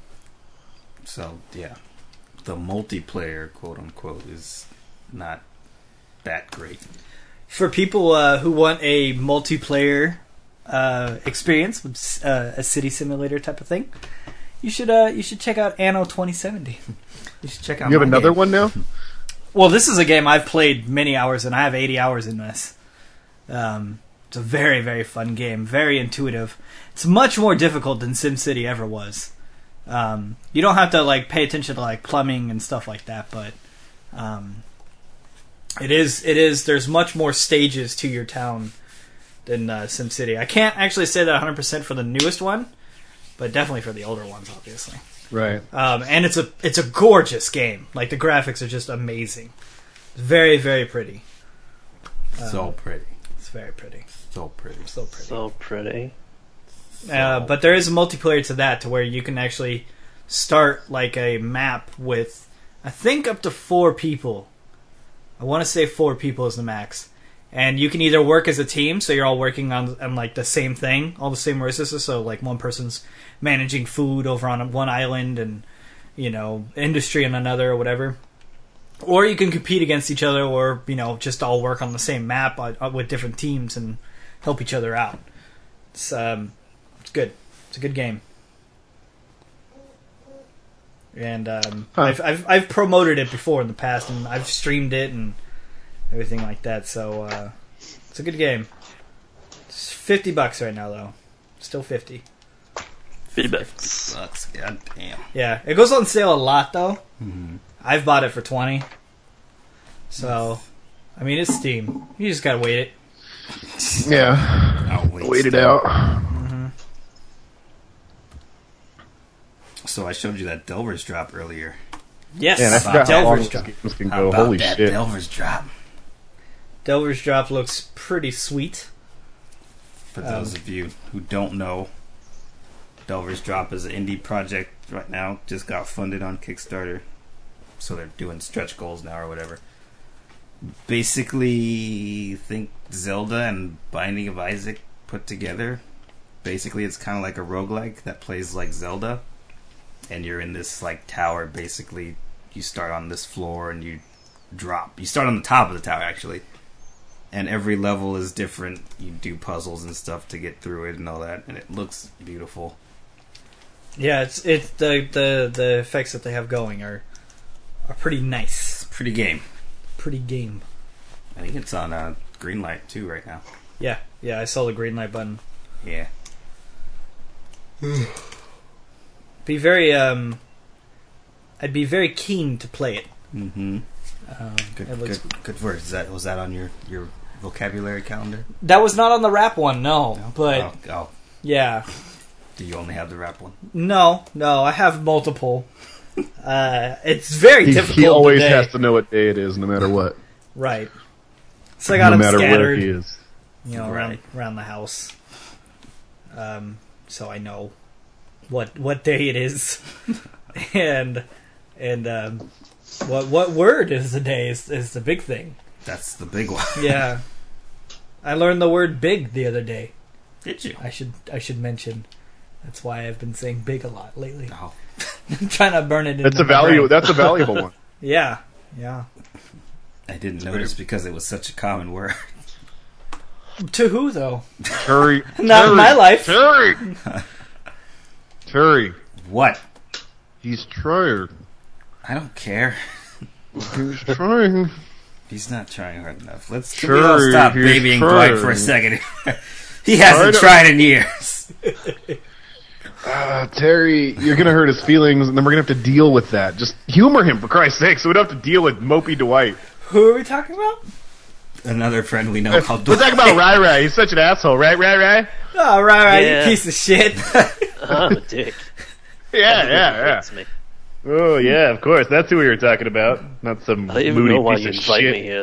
So, yeah. The multiplayer, quote unquote, is not that great. For people uh, who want a multiplayer uh, experience with uh, a city simulator type of thing, you should uh, you should check out Anno twenty seventy. You should check out You have my another game. one now? Well, this is a game I've played many hours in. I have eighty hours in this. Um, it's a very, very fun game. Very intuitive. It's much more difficult than SimCity ever was. Um, you don't have to like pay attention to like plumbing and stuff like that, but um, it is it is. There's much more stages to your town than uh, SimCity. I can't actually say that one hundred percent for the newest one, but definitely for the older ones, obviously. Right. Um, and it's a it's a gorgeous game. Like the graphics are just amazing. Very very pretty. So pretty. It's very pretty. So pretty. So pretty. So pretty. Uh, but there is a multiplayer to that, to where you can actually start like a map with, I think, up to four people. I want to say four people is the max, and you can either work as a team, so you're all working on, on like the same thing, all the same resources. So like one person's managing food over on one island, and you know industry on another, or whatever. Or you can compete against each other, or you know just all work on the same map uh, with different teams and help each other out. It's um. It's good. It's a good game. And um, Huh. I've, I've I've promoted it before in the past, and I've streamed it and everything like that. So uh, it's a good game. It's fifty bucks right now, though. Still fifty. Feedbacks. Sucks. God damn. Yeah, it goes on sale a lot though. Mm-hmm. I've bought it for twenty. So, I mean, it's Steam. You just gotta wait it. Yeah. I'll wait Wait it still. out. So I showed you that Delvers drop earlier. Yes, Man, I forgot how long Delver's these Drop. games can How go. about Holy that shit. Delvers drop? Delver's Drop looks pretty sweet. For Um, those of you who don't know, Delver's Drop is an indie project right now. Just got funded on Kickstarter. So they're doing stretch goals now or whatever. Basically, think Zelda and Binding of Isaac put together. Basically, it's kind of like a roguelike that plays like Zelda. And you're in this like tower, basically. You start on this floor and you drop. You start on the top of the tower, actually. And every level is different. You do puzzles and stuff to get through it and all that. And it looks beautiful. Yeah, it's it's the the, the effects that they have going are are pretty nice. Pretty game. Pretty game. I think it's on uh, Greenlight too right now. Yeah, yeah, I saw the green light button. Yeah. Be very um I'd be very keen to play it. Mm-hmm. Um, Good, it looks, good, good words. Is that was that on your, your vocabulary calendar? that was not on the rap one, no. But oh, oh, yeah. do you only have the rap one? No, no, I have multiple. uh it's very He, difficult. he always today. has to know what day it is, no matter what. Right. So I got no them matter scattered, where he is. you know, around Right. around the house. Um, so I know what what day it is, and and um, what what word is the day is is the big thing. That's the big one. Yeah, I learned the word big the other day. Did you? I should I should mention. That's why I've been saying big a lot lately. Oh, I'm trying to burn it. That's into a my valuable. brain. That's a valuable one. Yeah, yeah. I didn't notice because it was such a common word. To who though? Terry. Not Terry, in my life. Terry. Terry. What? He's trying. I don't care. He's trying. He's not trying hard enough. Let's can Sure, we all stop he's babying trying. Dwight for a second. He hasn't Try to- tried in years. Uh, Terry, you're gonna hurt his feelings, and then we're gonna have to deal with that. Just humor him, for Christ's sake, so we don't have to deal with mopey Dwight. Who are we talking about? Another friend we know called We're Dwight. talking about Rai Rai. He's such an asshole, right, Rai Rai? Oh, right, right, Yeah. you piece of shit. I'm a dick. Yeah, yeah, yeah. That's me. Oh, yeah, of course. That's who we were talking about. Not some I don't even moody know why piece you of invite shit. me here.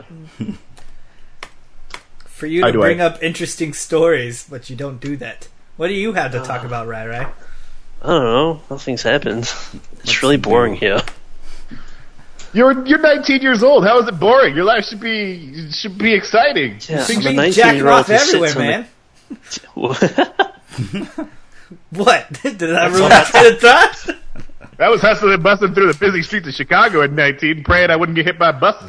For you Hi, to Dwight. bring up interesting stories, but you don't do that. What do you have to talk about, Rai Rai? I don't know. Nothing's happened. It's really boring here. You're you're nineteen years old. How is it boring? Your life should be should be exciting. Yeah, Things I'm a should- Jacking nineteen-year-old off who sits everywhere, on man. What? Did I ruin that train of thought? I was hustling and busting through the busy streets of Chicago at nineteen, praying I wouldn't get hit by buses.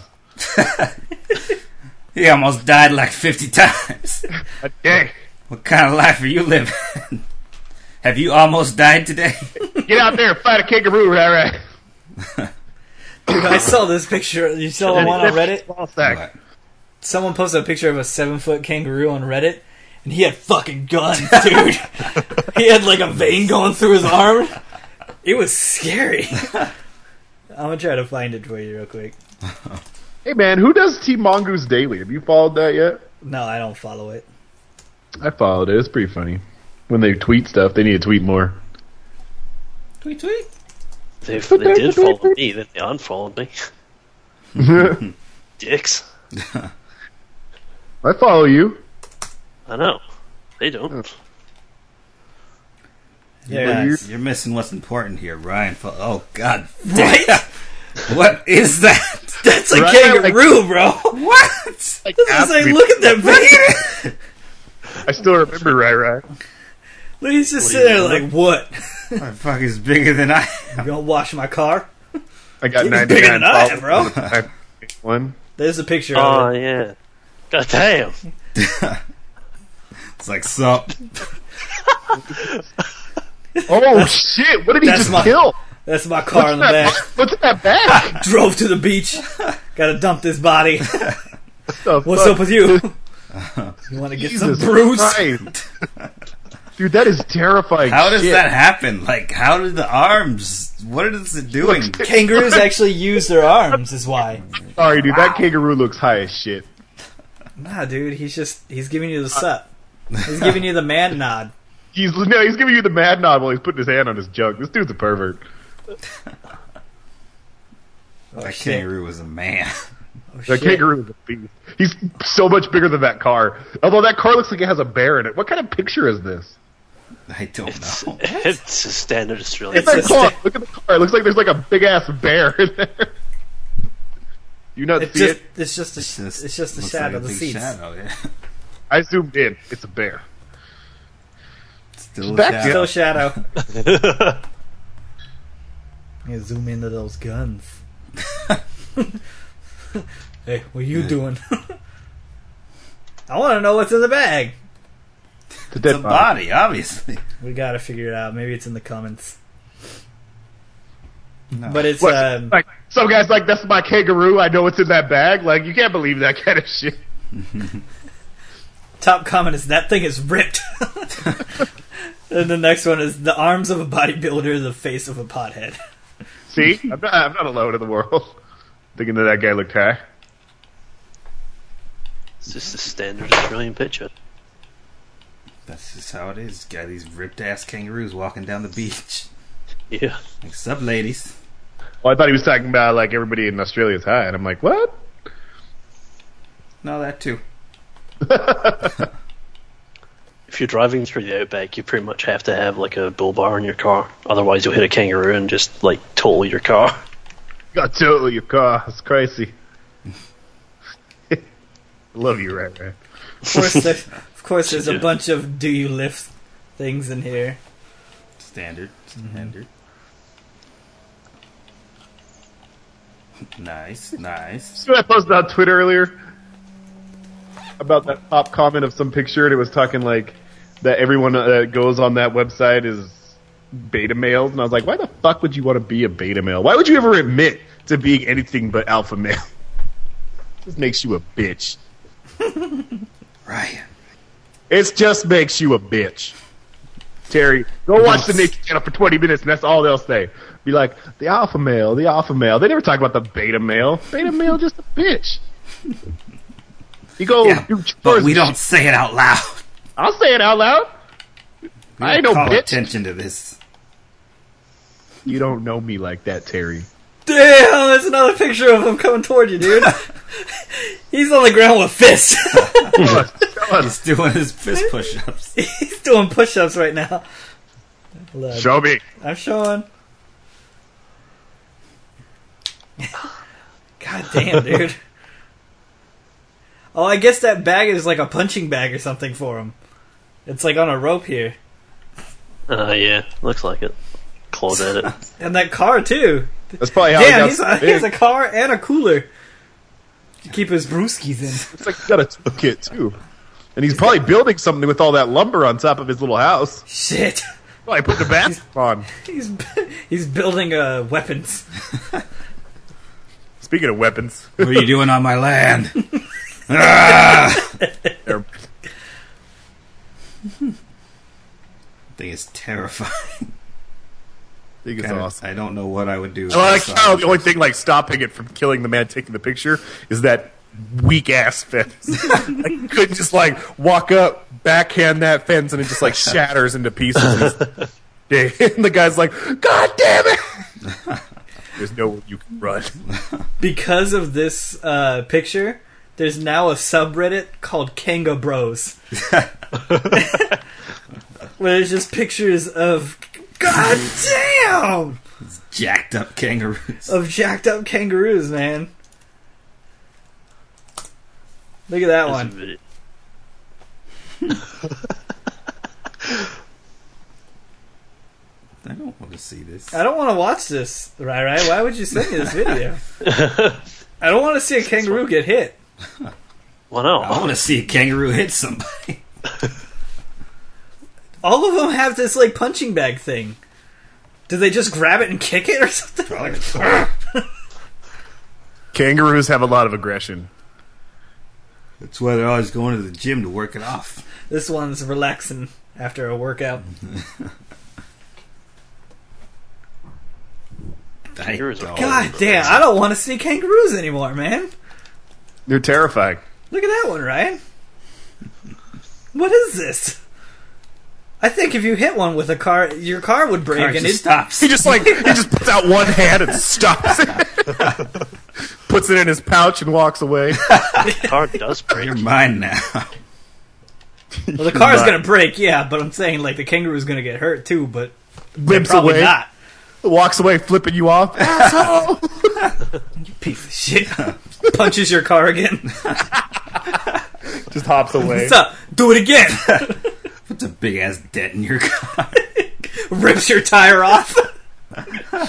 He almost died like fifty times. Okay, What kind of life are you living? Have you almost died today? get out there and fight a kangaroo, Rai Rai. Dude, I saw this picture. You saw the one on Reddit? Ball sack. What? Someone posted a picture of a seven foot kangaroo on Reddit, and he had fucking guns, dude. He had like a vein going through his arm. It was scary. I'm gonna try to find it for you real quick. Hey man, who does Team Mongoose Daily? Have you followed that yet? No, I don't follow it. I followed it. It's pretty funny. When they tweet stuff, they need to tweet more. Tweet, tweet. They, they did follow me, then they unfollowed me. Dicks. I follow you. I know. They don't. Yeah, you- You're missing what's important here, Ryan. Fo- Oh, God. right? What is that? That's a Right, kangaroo, bro. What? Like, This is like, absolutely- look at that vein. I still remember Rai Rai. Look, he's just What do sitting you there like, what? My fuck is bigger than I You gonna wash my car? I got He's ninety bigger than I nine am, bro. followers. One. There's a picture Oh, of it. yeah. God damn. It's like, sup? Oh shit! What did he That's just my- kill? That's my car What's in in the that? back. What's in that bag? Drove to the beach. Gotta dump this body. The What's fuck? up with you? You want to get Jesus some bruise? Christ. Dude, that is terrifying. How does shit. that happen? Like, how did the arms... What is it doing? Kangaroos actually use their arms, is why. Sorry, dude. That kangaroo looks high as shit. Nah, dude, he's just he's giving you the sup. He's giving you the man nod. He's no, he's giving you the mad nod while he's putting his hand on his junk. This dude's a pervert. Oh, That shit. kangaroo was a man. Oh, That shit. kangaroo is a beast. He's so much bigger than that car. Although that car looks like it has a bear in it. What kind of picture is this? I don't It's, know. it's a standard Australian. It's Look a at that car. sta- Look at the car. It looks like there's like a big ass bear in there. You not It's see just, it? it's just a, It's just, it's just a looks shadow like of the big seats. Shadow, yeah. I zoomed in. It's a bear. Still a Back shadow. Still shadow. Yeah, zoom into those guns. Hey, what are you doing? I want to know what's in the bag. The It's dead a body. body, obviously. We gotta figure it out. Maybe it's in the comments. No. But it's What? um, Like some guys like that's my kangaroo. I know what's in that bag. Like you can't believe that kind of shit. top comment is that thing is ripped. And the next one is the arms of a bodybuilder, the face of a pothead. See, I'm not, I'm not alone in the world thinking that that guy looked high. It's just a standard Australian picture. That's just how it is. Got these ripped ass kangaroos walking down the beach. Yeah. Like, sup, ladies? Well, I thought he was talking about like everybody in Australia's high, and I'm like, what? No, that too. If you're driving through the outback, you pretty much have to have like a bull bar in your car. Otherwise, you'll hit a kangaroo and just like total your car. Got total your car. It's crazy. I love you, right, right? Of course, there, of course, there's a Yeah. bunch of do you lift things in here. Standard. Standard. Nice, nice. See what I posted on Twitter earlier about that top comment of some picture, and it was talking like that everyone that goes on that website is beta males, and I was like, why the fuck would you want to be a beta male? Why would you ever admit to being anything but alpha male? This makes you a bitch. Ryan. It just makes you a bitch. Terry, go watch the Naked Channel for twenty minutes, and that's all they'll say. Be like, the alpha male, the alpha male. They never talk about the beta male. Beta male just a bitch. You go Yeah, do but chores we and don't shit. say it out loud. I'll say it out loud. We I ain't don't no call bitch. attention to this. You don't know me like that, Terry. Damn, there's another picture of him coming toward you, dude. He's on the ground with fists. Tell us, tell us. He's doing his fist push-ups. He's doing push-ups right now. Hold on. Show me. I'm showing. God damn, dude. Oh, I guess that bag is like a punching bag or something for him. It's like on a rope here. Uh, yeah, looks like it. Clawed at it. And that car, too. That's probably how Damn, he he's got a, so he has a big. car and a cooler to keep his brewskis in. It's like he's got a toolkit, too. And he's probably building something with all that lumber on top of his little house. Shit. Probably put the bathroom on. He's he's building uh, weapons. Speaking of weapons. What are you doing on my land? Ah! There- Thing is terrifying. I think it's Kinda- awesome. I don't know what I would do. I like if I how saw the only thing like stopping it from killing the man taking the picture is that weak ass fence. Like, you couldn't just like walk up, backhand that fence, and it just like shatters into pieces. Yeah, and the guy's like, "God damn it!" There's nowhere you can run. Because of this uh, picture, there's now a subreddit called Kanga Bros. Where there's just pictures of God damn jacked up kangaroos. of jacked up kangaroos, man. Look at that one. I don't want to see this. I don't want to watch this, right? Right? Why would you send me this video? I don't want to see a kangaroo get hit. Well, no. I want to see a kangaroo hit somebody. All of them have this like punching bag thing. Do they just grab it and kick it or something? Probably. Kangaroos have a lot of aggression. That's why they're always going to the gym to work it off. This one's relaxing after a workout. Kangaroos are I all don't- God damn, I don't want to see kangaroos anymore, man. They're terrifying. Look at that one, Ryan. What is this? I think if you hit one with a car, your car would break Car and just it stops. He just like he just puts out one hand and stops it, puts it in his pouch and walks away. The car does break. You're mine now. Well, the car's Not- gonna break, yeah, but I'm saying like the kangaroo's gonna get hurt too, but limps probably away, not. walks away, flipping you off. Asshole! You piece of shit. Punches your car again. Just hops away. What's up? Do it again. Puts a big ass dent in your car. Rips your tire off. I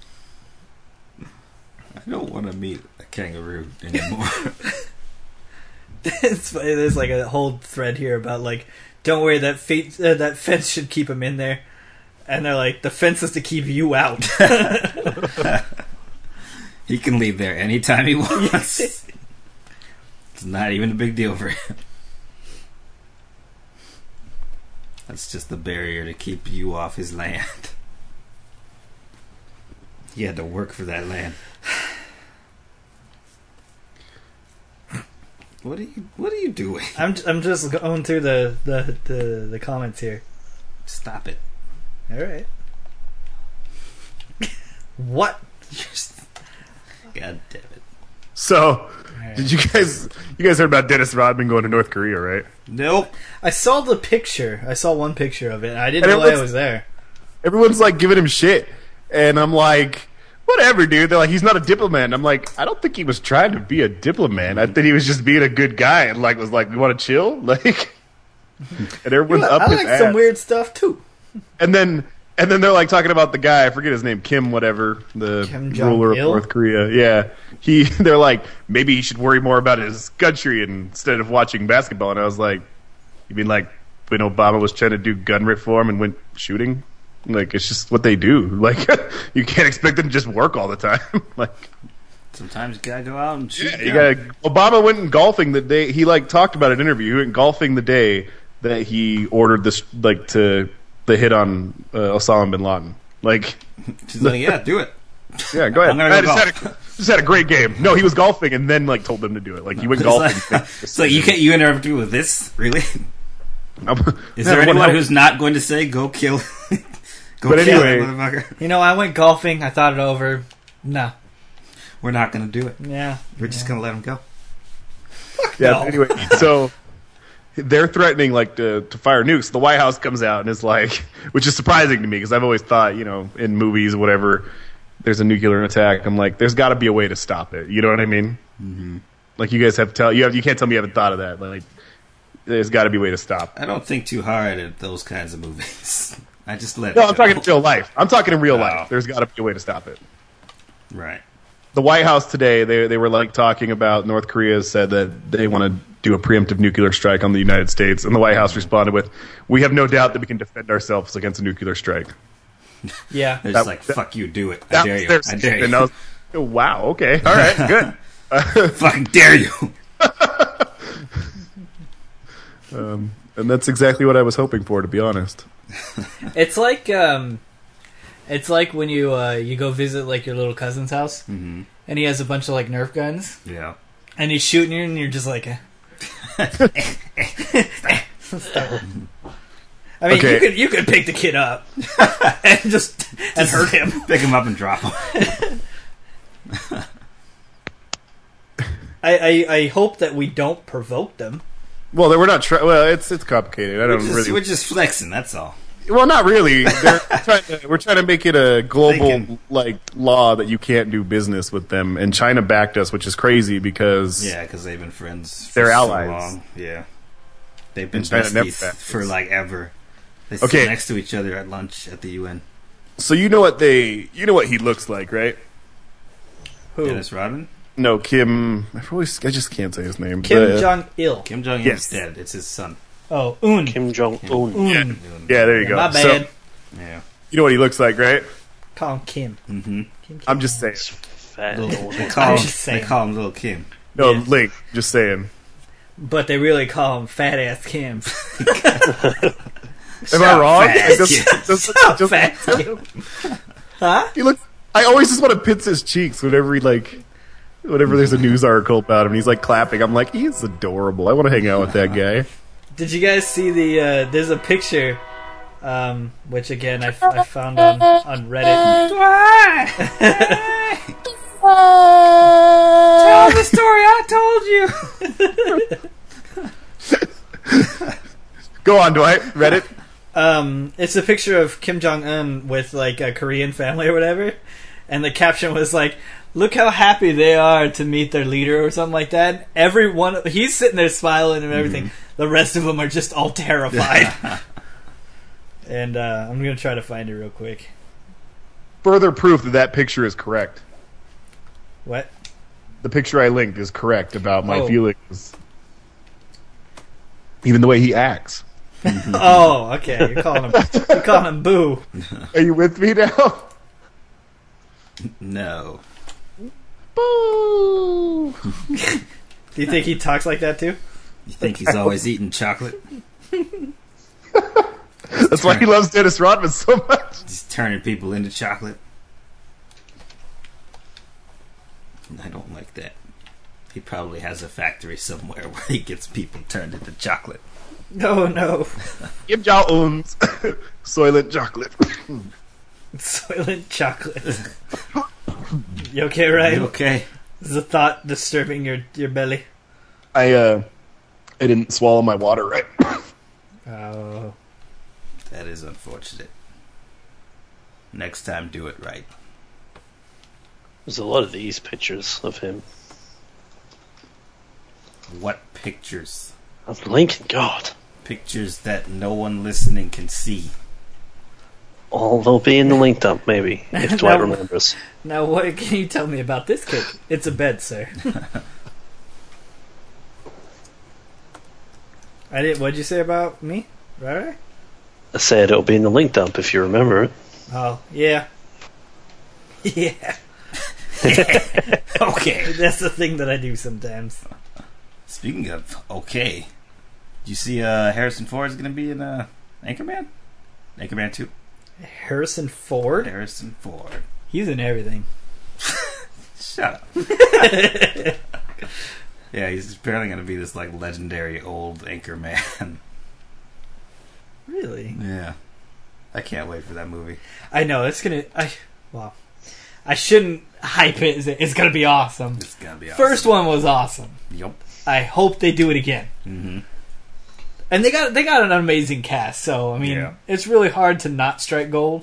don't want to meet a kangaroo anymore. It's funny, there's like a whole thread here about like, don't worry, that fe- uh, that fence should keep him in there, and they're like, the fence is to keep you out. He can leave there anytime he wants. It's not even a big deal for him. That's just the barrier to keep you off his land. He had to work for that land. What are you What are you doing? I'm I'm just going through the the, the, the comments here. Stop it. All right. What? God damn it. So, did you guys you guys heard about Dennis Rodman going to North Korea, right? Nope. I saw the picture. I saw one picture of it. And I didn't And know it I looks- was there. Everyone's like giving him shit, and I'm like, whatever, dude. They're like, he's not a diplomat. And I'm like, I don't think he was trying to be a diplomat. I think he was just being a good guy and like was like, we want to chill, like. And everyone's up I his like ass. some weird stuff too. And then and then they're like talking about the guy, I forget his name, Kim whatever, the Kim ruler of Jong-il? North Korea. Yeah. He they're like, maybe he should worry more about his country instead of watching basketball. And I was like, you mean like when Obama was trying to do gun reform and went shooting? Like it's just what they do. Like you can't expect them to just work all the time. Like Sometimes you gotta go out and shoot. you gotta, Obama went golfing the day he like talked about it in an interview. He went golfing the day that he ordered this like to the hit on uh, Osama bin Laden. Like, She's like, yeah, do it. yeah, go ahead. I'm gonna I go just, had golf. a, just had a great game. No, he was golfing and then like told them to do it. Like he went It's golfing. like, so you can't you interrupt with this? Really? I'm- Is Yeah, there everyone anyone help- who's not going to say go kill? Go But kill anyway- that motherfucker? You know, I went golfing. I thought it over. No. We're not going to do it. Yeah. We're just going to let him go. Yeah. No. Anyway, so they're threatening like to, to fire nukes. The White House comes out and is like, which is surprising to me because I've always thought, you know, in movies, whatever, there's a nuclear attack. I'm like, there's got to be a way to stop it. You know what I mean? Mm-hmm. Like you guys have to tell you have you can't tell me you haven't thought of that. Like, there's got to be a way to stop. I don't think too hard at those kinds of movies. I just let No, it I'm go. talking in real life. I'm talking in real Oh. life. There's got to be a way to stop it. Right. The White House today, they they were like talking about North Korea said that they want to do a preemptive nuclear strike on the United States, and the White House responded with, "We have no doubt that we can defend ourselves against a nuclear strike." Yeah. They're That- just like, that- fuck you, do it. I That dare was you. their I dare you. and I was, oh, wow, okay, all right, good. Fucking dare you. Um, and that's exactly what I was hoping for, to be honest. It's like um, it's like when you uh, you go visit like your little cousin's house, Mhm. and he has a bunch of like Nerf guns, Yeah. and he's shooting you, and you're just like, eh. I mean, Okay. you could you could pick the kid up and just and hurt him. Pick him up and drop him. I, I I hope that we don't provoke them. Well, they- we're not. Try- well, it's it's complicated. I We're don't just, really. we're just flexing, that's all. Well, not really. They're trying to, we're trying to make it a global They can- like law that you can't do business with them. And China backed us, which is crazy because Yeah, because they've been friends for They're so allies. long. Yeah. They've been And China never besties backed for us. like ever. They Okay. sit next to each other at lunch at the U N. So you know what they, you know what he looks like, right? Who? Dennis Rodman? No, Kim. I always, I just can't say his name. Kim The- Jong Il. Kim Jong-un Yes. is dead. It's his son. Oh, Un. Kim Jong Un. Un. Yeah, there you go. My bad. So, Yeah. you know what he looks like, right? Call him Kim. Mm-hmm. Kim, Kim. I'm just saying. It's fat. Little, they, I'm call him, just they saying. call him Little Kim. No, Yeah. Link. Just saying. But they really call him Fat Ass Kim. Am I wrong? fat It just- Kim. just- just- Fat Kim. Huh? He looks. I always just want to pinch his cheeks whenever he like, whenever there's a news article about him. And he's like clapping. I'm like, he's adorable. I want to hang out with that guy. Did you guys see the? Uh, there's a picture, um, which again I, f- I found on on Reddit. Tell the story I told you. Go on, Dwight. Read it. Um, it's a picture of Kim Jong Un with like a Korean family or whatever, and the caption was like, "Look how happy they are to meet their leader," or something like that. Every one, he's sitting there smiling and everything. Mm-hmm. The rest of them are just all terrified. And uh, I'm gonna try to find it real quick. Further proof that that picture is correct. What? The picture I linked is correct about my oh. feelings. Even the way he acts. Oh, okay. You're calling him. You're calling him Boo. Are you with me now? No. Boo. Do you think he talks like that too? You think he's always eating chocolate? That's why he loves Dennis Rodman so much. He's turning people into chocolate. I don't like that. He probably has a factory somewhere where he gets people turned into chocolate. No, no. Kim Jong-un's Soylent chocolate. Soylent chocolate. You okay, Ryan? You okay? Is the thought disturbing your, your belly? I uh, I didn't swallow my water right. Oh. That is unfortunate. Next time, do it right. There's a lot of these pictures of him. What pictures? Of Lincoln, God. Pictures that no one listening can see. Oh, they'll be in the link dump, maybe, if Dwight now, remembers. Now, what can you tell me about this cake? It's a bed, sir. I didn't. What'd you say about me? Right? I said it'll be in the link dump if you remember it. Oh, yeah. Yeah. Okay. That's the thing that I do sometimes. Speaking of okay, do you see uh, Harrison Ford is going to be in uh, Anchorman? Anchorman two? Harrison Ford? Harrison Ford. He's in everything. Shut up. Yeah, he's apparently going to be this like legendary old Anchorman. Really? Yeah. I can't wait for that movie. I know, it's going to... I Well, I shouldn't hype it. It's going to be awesome. It's going to be awesome. First one was awesome. Yup. I hope they do it again. Mm-hmm. And they got they got an amazing cast, so I mean, Yeah. it's really hard to not strike gold.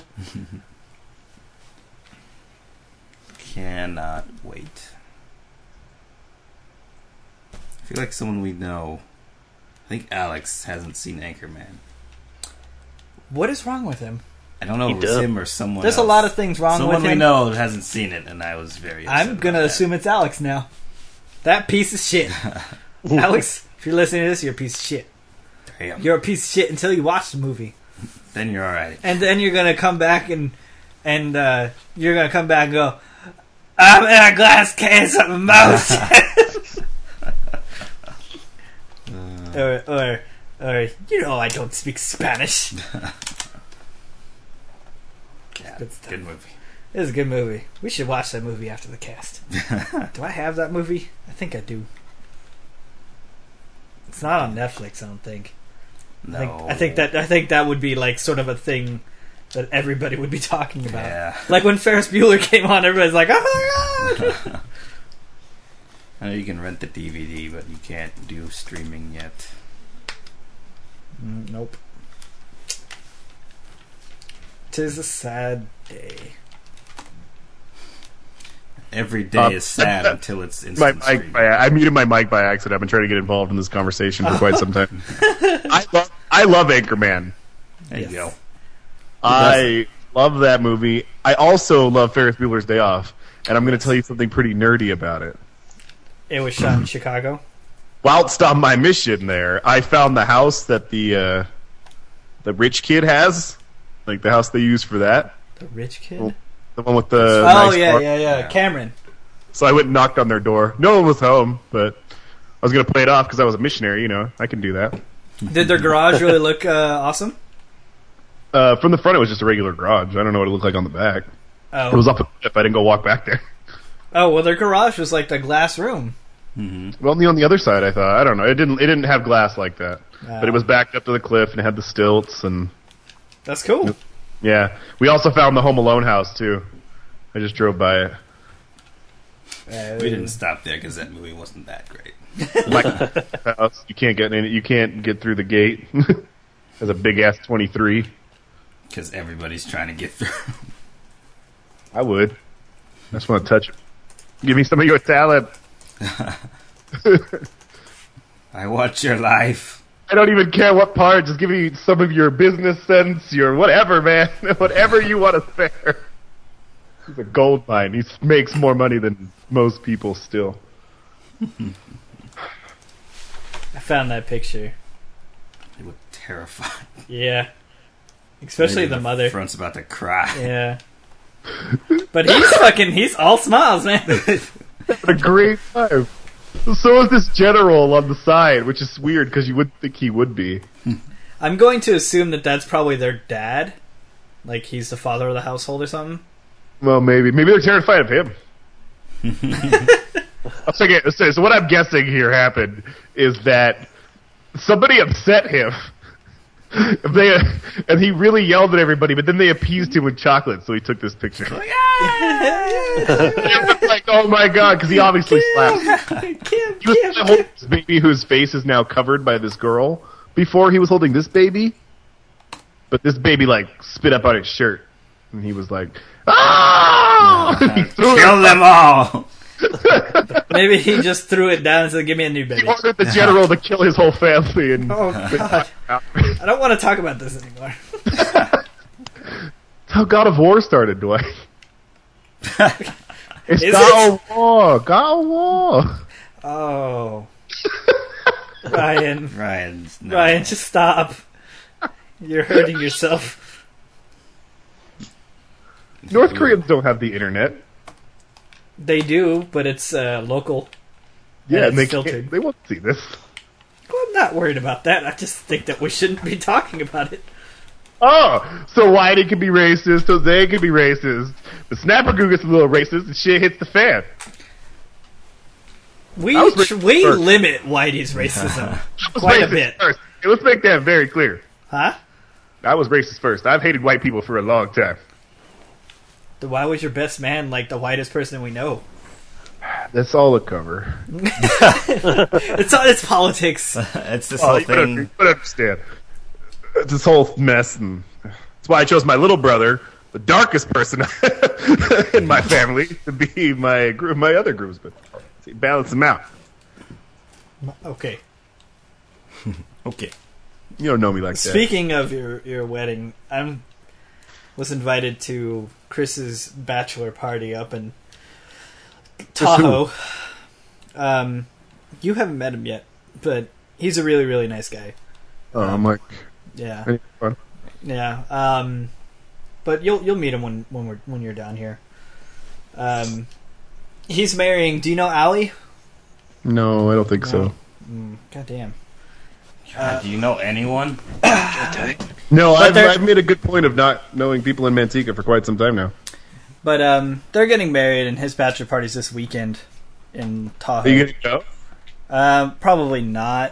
Cannot wait. I feel like someone we know. I think Alex hasn't seen Anchorman. What is wrong with him? I don't know He if it's does. him or someone There's else. a lot of things wrong someone with we him. know hasn't seen it, and I was very upset I'm gonna about assume it's Alex now. That piece of shit. Alex, if you're listening to this, you're a piece of shit. that. Damn. You're a piece of shit until you watch the movie. Then you're alright. And then you're gonna come back and and uh, you're gonna come back and go, I'm in a glass case of emotion. Uh, or, or, or, you know I don't speak Spanish. yeah, Good stuff. good movie. It is a good movie. We should watch that movie after the cast. Do I have that movie? I think I do. It's not on Netflix, I don't think. No. I think, I think that I think that would be like sort of a thing that everybody would be talking about. Yeah. Like when Ferris Bueller came on, everybody's like, "Oh my god!" I know you can rent the D V D, but you can't do streaming yet. Mm, nope. Tis a sad day. Every day Um, is sad until it's instant My mic streaming. by, I muted my mic by accident. I've been trying to get involved in this conversation for quite some time. I love, I love Anchorman. There Yes. you go. I love that movie. I also love Ferris Bueller's Day Off, and I'm going to tell you something pretty nerdy about it. It was shot in Chicago. Whilst on my mission there, I found the house that the uh, the rich kid has, like the house they use for that, The rich kid. Well, the one with the oh nice yeah, car. yeah, yeah, Yeah. Cameron. So I went and knocked on their door. No one was home, but I was going to play it off because I was a missionary. You know, I can do that. Did their garage really look uh, awesome? Uh, from the front, it was just a regular garage. I don't know what it looked like on the back. Oh, It was up a cliff. I didn't go walk back there. oh well, their garage was like the glass room. hmm Well, on the, on the other side, I thought I don't know. It didn't. It didn't have glass like that, Oh. but it was backed up to the cliff and it had the stilts and That's cool. yeah. We also found the Home Alone house too. I just drove by it. Uh, We didn't stop there because that movie wasn't that great. Like house, you can't get in. You can't get through the gate. Has a big ass twenty-three. Because everybody's trying to get through. I would. I just want to touch it. Give me some of your talent. I watch your life. I don't even care what part. Just give me some of your business sense, your whatever, man. Whatever you want to spare. He's a gold mine. He makes more money than most people still. I found that picture. They look terrified. Yeah. Especially Maybe the mother. Front's about to cry. Yeah. But he's fucking, he's all smiles, man. A great time. So is this general on the side, which is weird because you wouldn't think he would be. I'm going to assume that that's probably their dad. Like he's the father of the household or something. Well, maybe. Maybe they're terrified of him. I'll take it. So, so what I'm guessing here happened is that somebody upset him. If they, and he really yelled at everybody, but then they appeased him with chocolate, so he took this picture. Like, like oh my god, because he obviously slapped. He was holding this baby whose face is now covered by this girl. Before he was holding this baby, but this baby like spit up on his shirt, and he was like, "Ah!" Kill them all. Maybe he just threw it down and said, "Give me a new baby." He wanted the general to kill his whole family. And oh god, I don't want to talk about this anymore. That's how God of War started, Dwight. It's Is God it? of War. God of War. Oh, Ryan, Ryan, no. Ryan, just stop. You're hurting yourself. North Koreans don't have the internet. They do, but it's uh, local. Yeah, and and they it's filtered. can't, they won't see this. Well, I'm not worried about that. I just think that we shouldn't be talking about it. Oh, so Whitey can be racist, Jose can be racist, but Snapper Goo gets a little racist, and shit hits the fan. We I was tr- racist we first. limit Whitey's racism I was quite a racist bit, First. Okay, let's make that very clear. huh? I was racist first. I've hated white people for a long time. Then why was your best man like the whitest person we know? That's all a cover. It's it's politics. It's this Oh, whole you would thing. you would understand. It's this whole mess, and that's why I chose my little brother, the darkest person in my family, to be my gr- my other groomsman. See, balance them out. Okay. Okay. You don't know me like that. Speaking of your your wedding, I'm was invited to Chris's bachelor party up in Tahoe. Um, you haven't met him yet, but he's a really really nice guy. Oh, I'm like, Yeah, any fun? yeah. Um, but you'll you'll meet him when when we're when you're down here. Um, he's marrying. Do you know Allie? No, I don't think so. Mm, God damn. God, do you know anyone? No, I've, they're- I've made a good point of not knowing people in Manteca for quite some time now. But um, they're getting married, and his bachelor party's this weekend in Tahoe. Are you gonna go? Um, probably not.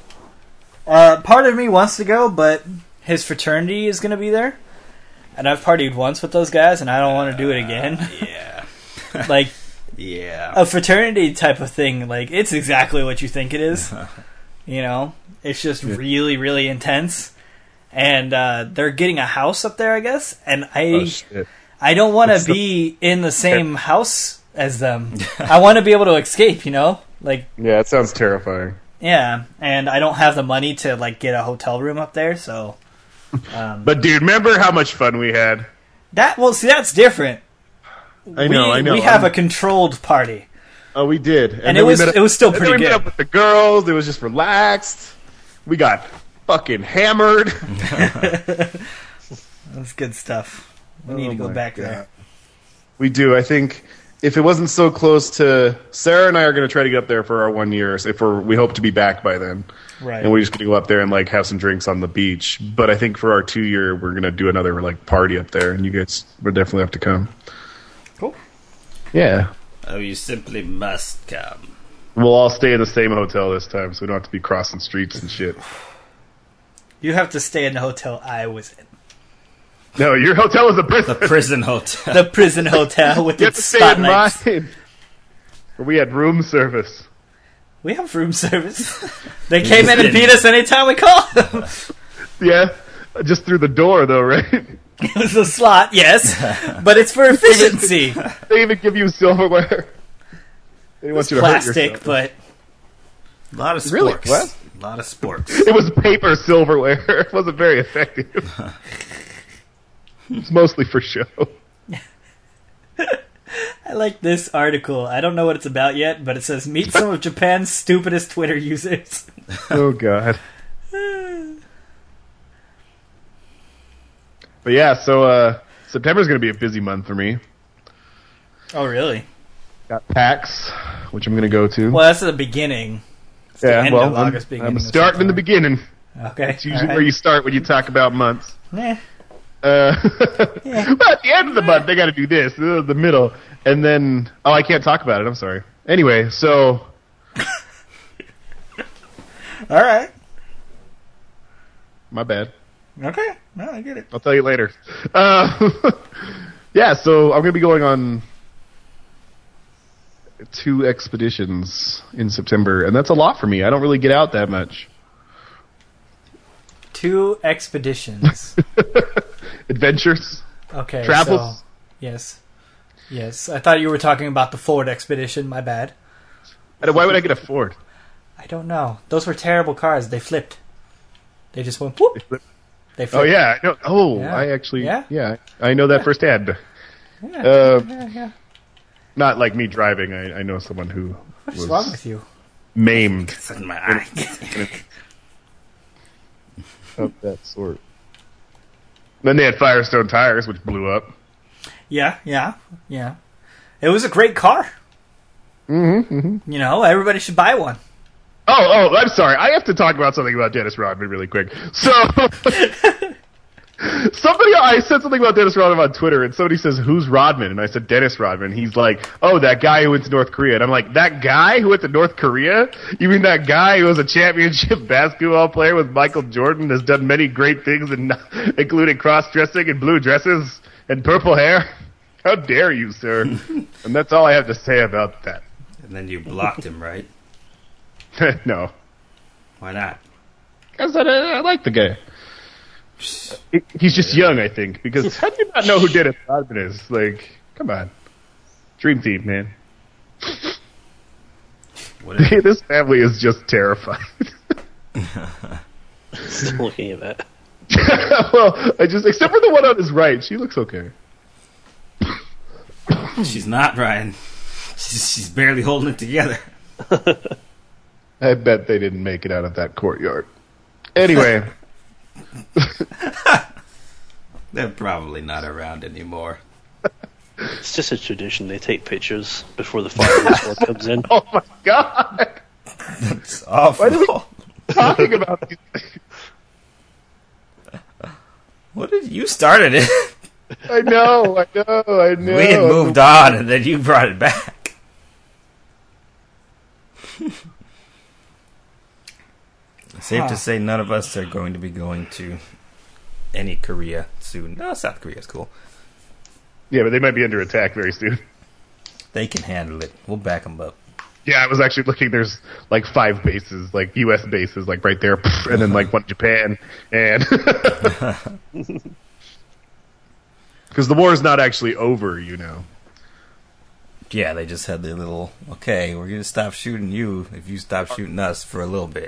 Uh, part of me wants to go, but his fraternity is going to be there, and I've partied once with those guys, and I don't want to do it again. Yeah. Like Yeah. a fraternity type of thing, like it's exactly what you think it is. You know, it's just Yeah. really, really intense. And uh, they're getting a house up there, I guess. And I, Oh, shit. I don't want It's to the- be in the same house as them. I want to be able to escape. You know, like. Yeah, it sounds terrifying. Yeah, and I don't have the money to like get a hotel room up there, so. Um, But dude, remember how much fun we had? that well, see, that's different. I know, we, I know. We have I'm- a controlled party, Oh, we did, and, then it we was met up- it was still and then pretty we met good. up with the girls. It was just relaxed. We got fucking hammered. That's good stuff. We need Oh to go my back God. there. We do. I think if it wasn't so close to Sarah and I are going to try to get up there for our one year. If we're, we hope to be back by then, Right. and we're just going to go up there and like have some drinks on the beach. But I think for our two year, we're going to do another like party up there, and you guys would definitely have to come. Cool. Yeah. Oh, you simply must come. We'll all stay in the same hotel this time, so we don't have to be crossing streets and shit. You have to stay in the hotel I was in. No, your hotel is a prison. The prison hotel. The prison hotel with You have its to stay in spotlights. mine. Where we had room service. We have room service. They came in and beat us anytime we called them. Yeah, just through the door, though, right? It was a slot, yes, but it's for efficiency. They even give you silverware. They want It's you to hurt plastic, yourself. but A lot of Really? sporks. What? A lot of sporks. It was paper silverware. It wasn't very effective. It's mostly for show. I like this article. I don't know what it's about yet, but it says, meet some of Japan's stupidest Twitter users. Oh, God. But yeah, so uh, September's going to be a busy month for me. Oh, really? Got PAX, which I'm going to go to. Well, that's the beginning. It's the yeah, end well, of I'm, August, beginning I'm of starting in the September. beginning. Okay. It's usually all where you right. start when you talk about months. Eh. Uh, Yeah. Well, at the end of the month, they got to do this, uh, the middle, and then oh, I can't talk about it. I'm sorry. Anyway, so All right. my bad. Okay. No, I get it. I'll tell you later. Uh, yeah, so I'm gonna be going on two expeditions in September, and that's a lot for me. I don't really get out that much. Two expeditions. Adventures, Okay. travels. So, yes. Yes. I thought you were talking about the Ford expedition. My bad. And why would I get a Ford? I don't know. Those were terrible cars. They flipped. They just went whoop. They flipped. Oh yeah, I know. Oh, Yeah. I actually, Yeah? yeah, I know that firsthand. Yeah. Uh, yeah, yeah. Not like me driving. I, I know someone who What's was wrong with you? maimed It's in my eye. of that sort. Then they had Firestone tires, which blew up. Yeah, yeah, yeah. It was a great car. Mm-hmm, mm-hmm. You know, everybody should buy one. Oh, oh, I'm sorry. I have to talk about something about Dennis Rodman really quick. So, somebody, I said something about Dennis Rodman on Twitter, and somebody says, who's Rodman? And I said, Dennis Rodman. He's like, oh, that guy who went to North Korea. And I'm like, that guy who went to North Korea? You mean that guy who was a championship basketball player with Michael Jordan, has done many great things, in, including cross-dressing and blue dresses and purple hair? How dare you, sir? And that's all I have to say about that. And then you blocked him, right? No. Why not? Because I, I like the guy. He- He's just young, I think. Because how do you not know who Dennis Rodman is? Like, come on. Dream Team, man. What is This family is just terrified. Still looking at that. Well, I just, except for the one on his right, she looks okay. She's not, Ryan. She's, she's barely holding it together. I bet they didn't make it out of that courtyard. Anyway, They're probably not around anymore. It's just a tradition. They take pictures before the fireworks work comes in. oh my god! It's awful. Why do we talking about these things? What did you started it? I know, I know, I know. We had moved on, and then you brought it back. Safe Huh. to say, none of us are going to be going to any Korea soon. No, South Korea's cool. Yeah, but they might be under attack very soon. They can handle it. We'll back them up. Yeah, I was actually looking. There's like five bases, like U S bases, like right there, and then like one in Japan, and because the war is not actually over, you know. Yeah, they just had their little, okay, we're going to stop shooting you if you stop shooting us for a little bit.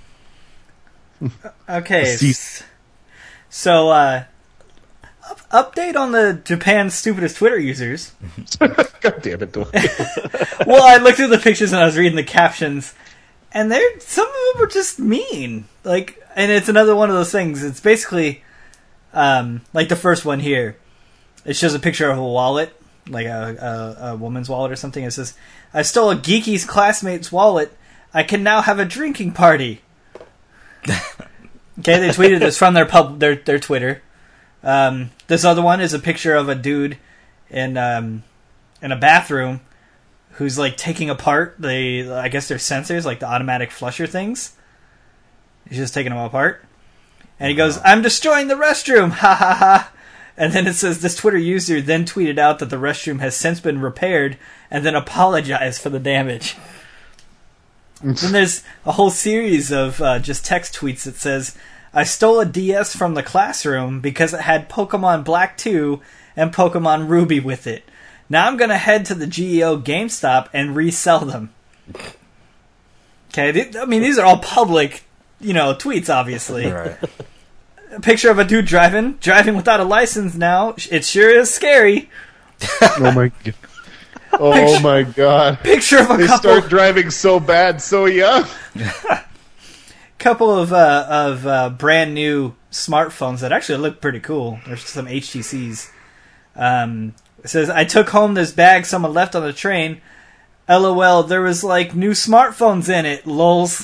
Okay. Cease. s- So, uh, up- update on the Japan's stupidest Twitter users. God damn it, Dwight. Well, I looked at the pictures and I was reading the captions, and they're some of them were just mean. Like, and it's another one of those things. It's basically, um, like the first one here. It shows a picture of a wallet, like a, a, a woman's wallet or something. It says, "I stole a geeky's classmate's wallet. I can now have a drinking party." Okay, they tweeted this from their pub, their their Twitter. Um, this other one is a picture of a dude in um, in a bathroom who's like taking apart the, I guess they're sensors, like the automatic flusher things. He's just taking them apart, and he goes, "I'm destroying the restroom, ha ha ha." And then it says this Twitter user then tweeted out that the restroom has since been repaired and then apologized for the damage. Then there's a whole series of uh, just text tweets that says, I stole a D S from the classroom because it had Pokemon Black two and Pokemon Ruby with it. Now I'm going to head to the G E O GameStop and resell them. Okay, th- I mean, these are all public, you know, tweets, obviously. Right. A picture of a dude driving, driving without a license now. It sure is scary. Oh my god. Oh Picture- my god. Picture of a They couple... start driving so bad, so young. couple of uh, of uh, brand new smartphones that actually look pretty cool. There's some H T Cs. Um, it says, I took home this bag someone left on the train. LOL, there was like new smartphones in it. Lols.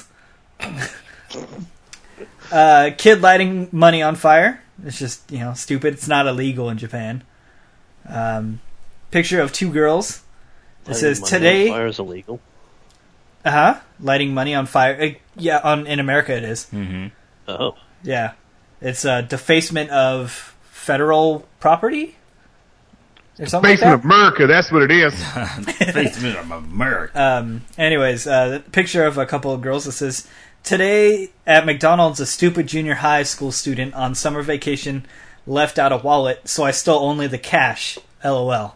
uh, kid lighting money on fire. It's just, you know, stupid. It's not illegal in Japan. Um, picture of two girls. It Lighting says money today. on fire is illegal. Uh huh. Lighting money on fire. Uh, yeah, on in America it is. Mm-hmm. Oh. Yeah. It's a defacement of federal property? Or something Basement like of America, that's what it is. Basement of America. that? Um, anyways, uh, the picture of a couple of girls that says, today at McDonald's, a stupid junior high school student on summer vacation left out a wallet, so I stole only the cash. LOL.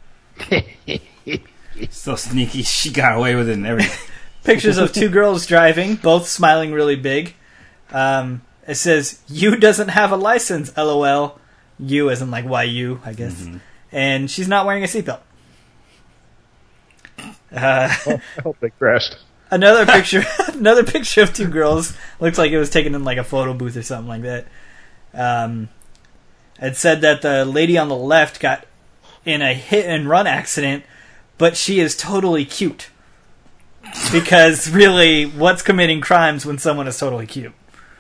So sneaky, she got away with it and everything. Pictures of two girls driving, both smiling really big. Um, it says, you doesn't have a license, LOL. You as in like Y U, I guess. Mm-hmm. And she's not wearing a seatbelt. Uh, I hope they crashed. another picture, another picture of two girls. Looks like it was taken in like a photo booth or something like that. Um, it said that the lady on the left got in a hit and run accident, but she is totally cute. Because really, what's committing crimes when someone is totally cute?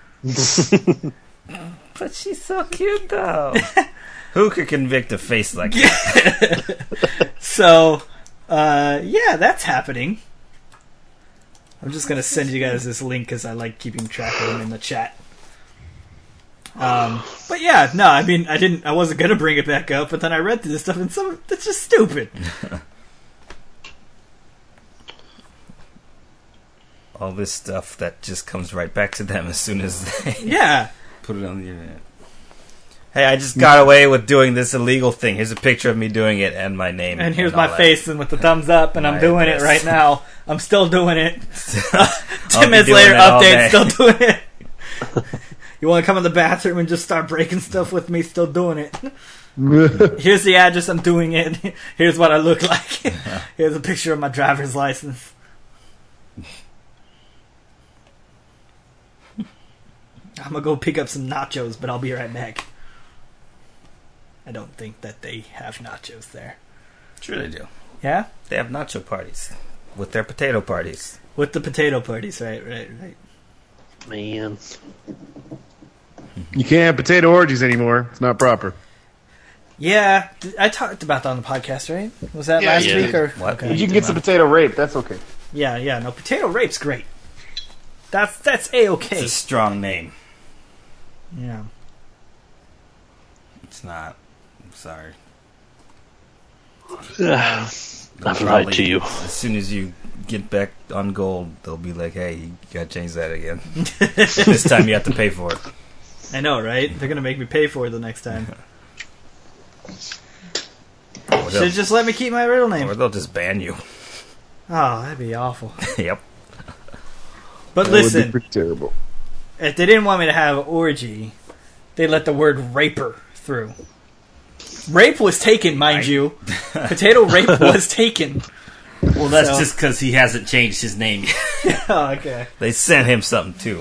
But she's so cute, though. Who could convict a face like that? So, uh, yeah, that's happening. I'm just gonna send you guys this link because I like keeping track of them in the chat. Um, but yeah, no, I mean, I didn't, I wasn't gonna bring it back up, but then I read through this stuff and some, that's just stupid. All this stuff that just comes right back to them as soon as they Yeah. put it on the internet. Hey, I just got away with doing this illegal thing. Here's a picture of me doing it and my name. And here's all my that. face and with the thumbs up, and I'm My doing address. it right now. I'm still doing it. I'll Ten be minutes doing later, it all update, day. still doing it. You want to come in the bathroom and just start breaking stuff with me? Still doing it. Here's the address. I'm doing it. Here's what I look like. Here's a picture of my driver's license. I'm gonna go pick up some nachos, but I'll be right back. I don't think that they have nachos there. Sure they do. Yeah? They have nacho parties with their potato parties. With the potato parties, right, right, right. Man. You can't have potato orgies anymore. It's not proper. Yeah, th- I talked about that on the podcast, right? Was that Yeah, last yeah. week or What? Okay. You can get some potato rape. That's okay. Yeah, yeah. No, potato rape's great. That's that's a It's okay. a strong name. Yeah. It's not. I'm sorry. I've They'll lied to you. As soon as you get back on gold, they'll be like, hey, you gotta change that again. This time you have to pay for it. I know, right? They're gonna make me pay for it the next time. Or Should they'll, just let me keep my real or name. they'll just ban you. Oh, that'd be awful. Yep. But That would be listen, pretty terrible. if they didn't want me to have orgy, they let the word raper through. Rape was taken, mind Right. you. Potato rape was taken. Well, that's So- just because he hasn't changed his name yet. Oh, okay. They sent him something, too.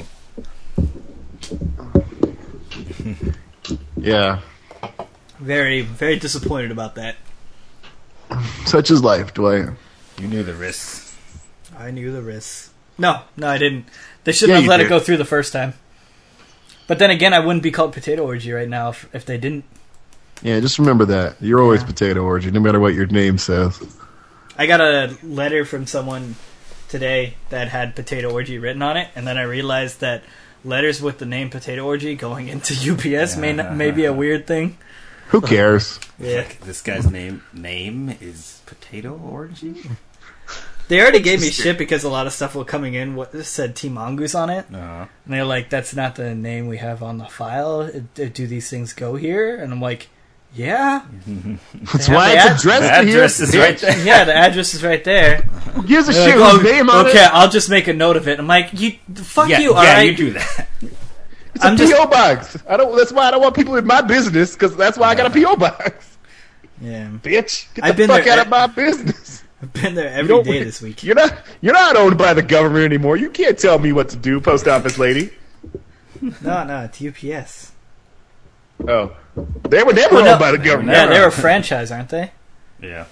Yeah. Very, very disappointed about that. Such is life, Dwight. You knew the risks. I knew the risks. No, no, I didn't. They shouldn't Yeah, have you let it did. go through the first time. But then again, I wouldn't be called Potato Orgy right now if, if they didn't. Yeah, just remember that. You're always Yeah. potato orgy, no matter what your name says. I got a letter from someone today that had Potato Orgy written on it, and then I realized that letters with the name Potato Orgy going into U P S may not, may be a weird thing. Who cares? Yeah. Like, this guy's name name is Potato Orgy? They already gave me shit because a lot of stuff was coming in what said Team Mongoose on it. Uh-huh. And they're like, that's not the name we have on the file. It- it- do these things go here? And I'm like, yeah. That's They why have it's the addressed The to here. address is right there. Yeah, the address is right there. Who gives a They're shit like, whose "Oh, name on okay, it? I'll just make a note of it. I'm like, you, fuck Yeah, you, yeah, alright? you do that. It's a I'm P O just- box. I don't. That's why I don't want people in my business because that's why I got a P O box. Yeah. Bitch, get the I've been fuck there out at- of my business. I've been there You every don't- day this week. You're not. You're not owned by the government anymore. You can't tell me what to do, post office lady. No, no, it's U P S. Oh, they were never Well, no. owned by the government. Yeah, Never. they're a franchise, aren't they? Yeah.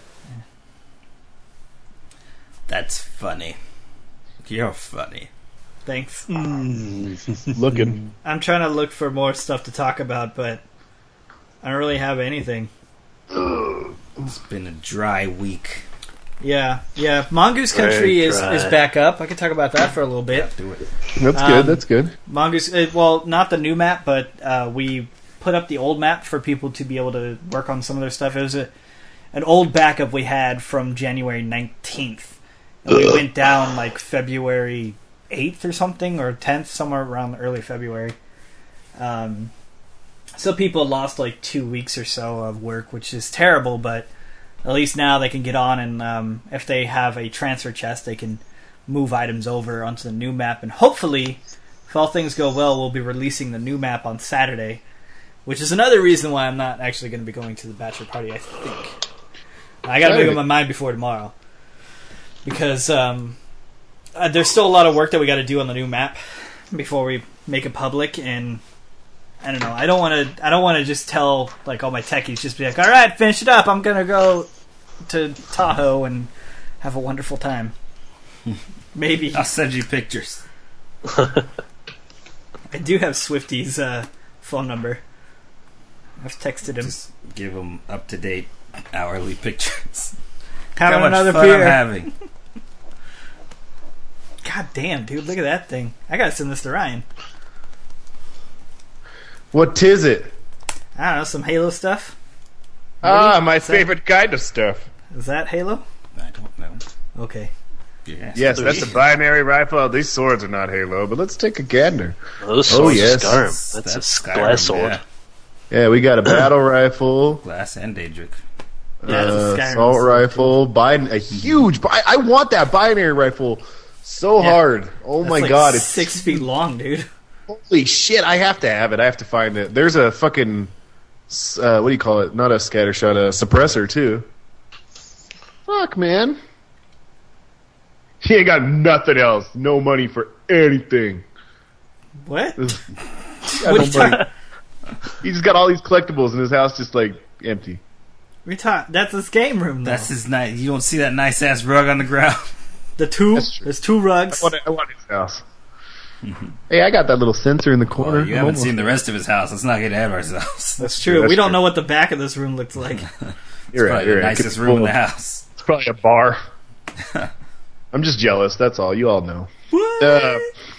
That's funny. You're funny. Thanks. Looking. I'm trying to look for more stuff to talk about, but I don't really have anything. It's been a dry week. Yeah, yeah. Mongoose Country Very is, dry. is back up. I could talk about that for a little bit. Do it. That's Um, good. That's good. Mongoose, uh, well, not the new map, but uh, we put up the old map for people to be able to work on some of their stuff. It was a, an old backup we had from January nineteenth. And we went down like February eighth or something, or tenth, somewhere around early February. Um, so people lost like two weeks or so of work, which is terrible, but at least now they can get on, and um, if they have a transfer chest, they can move items over onto the new map, and hopefully, if all things go well, we'll be releasing the new map on Saturday, which is another reason why I'm not actually going to be going to the bachelor party, I think. I got to make up my mind before tomorrow, because um, uh, there's still a lot of work that we got to do on the new map before we make it public, and I don't know. I don't want to. I don't want to just tell like all my techies just be like, "All right, finish it up. I'm gonna go to Tahoe and have a wonderful time." Maybe I'll send you pictures. I do have Swifty's uh, phone number. I've texted him. Just give them up to date hourly pictures. Having How much another fun beer. I'm having. God damn, dude! Look at that thing. I gotta send this to Ryan. What tis it? I don't know, some Halo stuff. Ah, my Is that- favorite kind of stuff. Is that Halo? I don't know. Okay. Yeah. Yes, that's a binary rifle. These swords are not Halo, but let's take a gander. Those Oh, swords yes. are Skyrim. That's, That's a Skyrim, glass sword. yeah. Yeah, we got a battle rifle, Glass and Daedric. Yeah, it's a uh, Skyrim assault sword. rifle, bin- a huge. Bi- I want that binary rifle so Yeah. hard. Oh That's my like god, it's six feet long, dude. holy shit! I have to have it. I have to find it. There's a fucking uh, what do you call it? Not a scatter shot, a suppressor too. Fuck, man. He ain't got nothing else. No money for anything. What? Got What no are you money. talking? He just got all these collectibles in his house, just like empty. We talk. That's his game room, though. That's his nice. You don't see that nice ass rug on the ground. the two. That's true. There's two rugs. I want, I want his house. Hey, I got that little sensor in the corner. Well, you I'm haven't almost- seen the rest of his house. Let's not get ahead of ourselves. That's true, true. that's we don't true. know what the back of this room looks like. You're right. Probably You're the right. nicest It's room in full the of- house. It's probably a bar. I'm just jealous. That's all. You all know. What? Uh,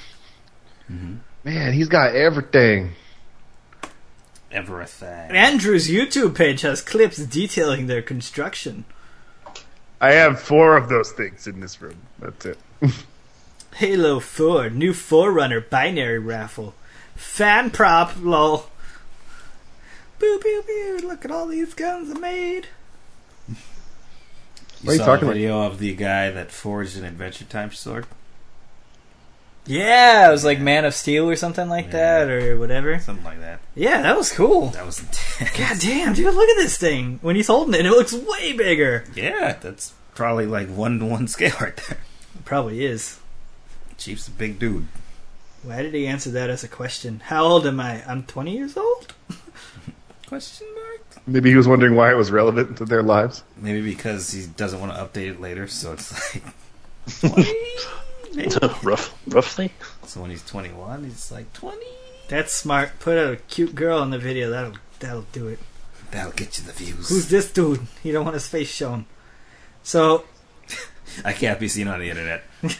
Man, he's got everything. Everything. Andrew's YouTube page has clips detailing their construction. I have four of those things in this room. That's it. Halo four, new Forerunner binary raffle. Fan prop, lol. Boo, boo, boo, look at all these guns I made. You What are you saw talking a about? video of the guy that forged an Adventure Time sword? Yeah, it was like Man of Steel or something like Yeah. that, or whatever. Something like that. Yeah, that was cool. That was intense. God damn, dude, look at this thing. When he's holding it, it looks way bigger. Yeah, that's probably like one to one scale right there. It probably is. Chief's a big dude. Why did he answer that as a question? How old am I? I'm twenty years old? Question mark? Maybe he was wondering why it was relevant to their lives. Maybe because he doesn't want to update it later, so it's like twenty. Maybe. Rough, roughly. So when he's twenty-one, he's like twenty. That's smart. Put a cute girl in the video. That'll that'll do it. That'll get you the views. Who's this dude? You don't want his face shown. So I can't be seen on the internet.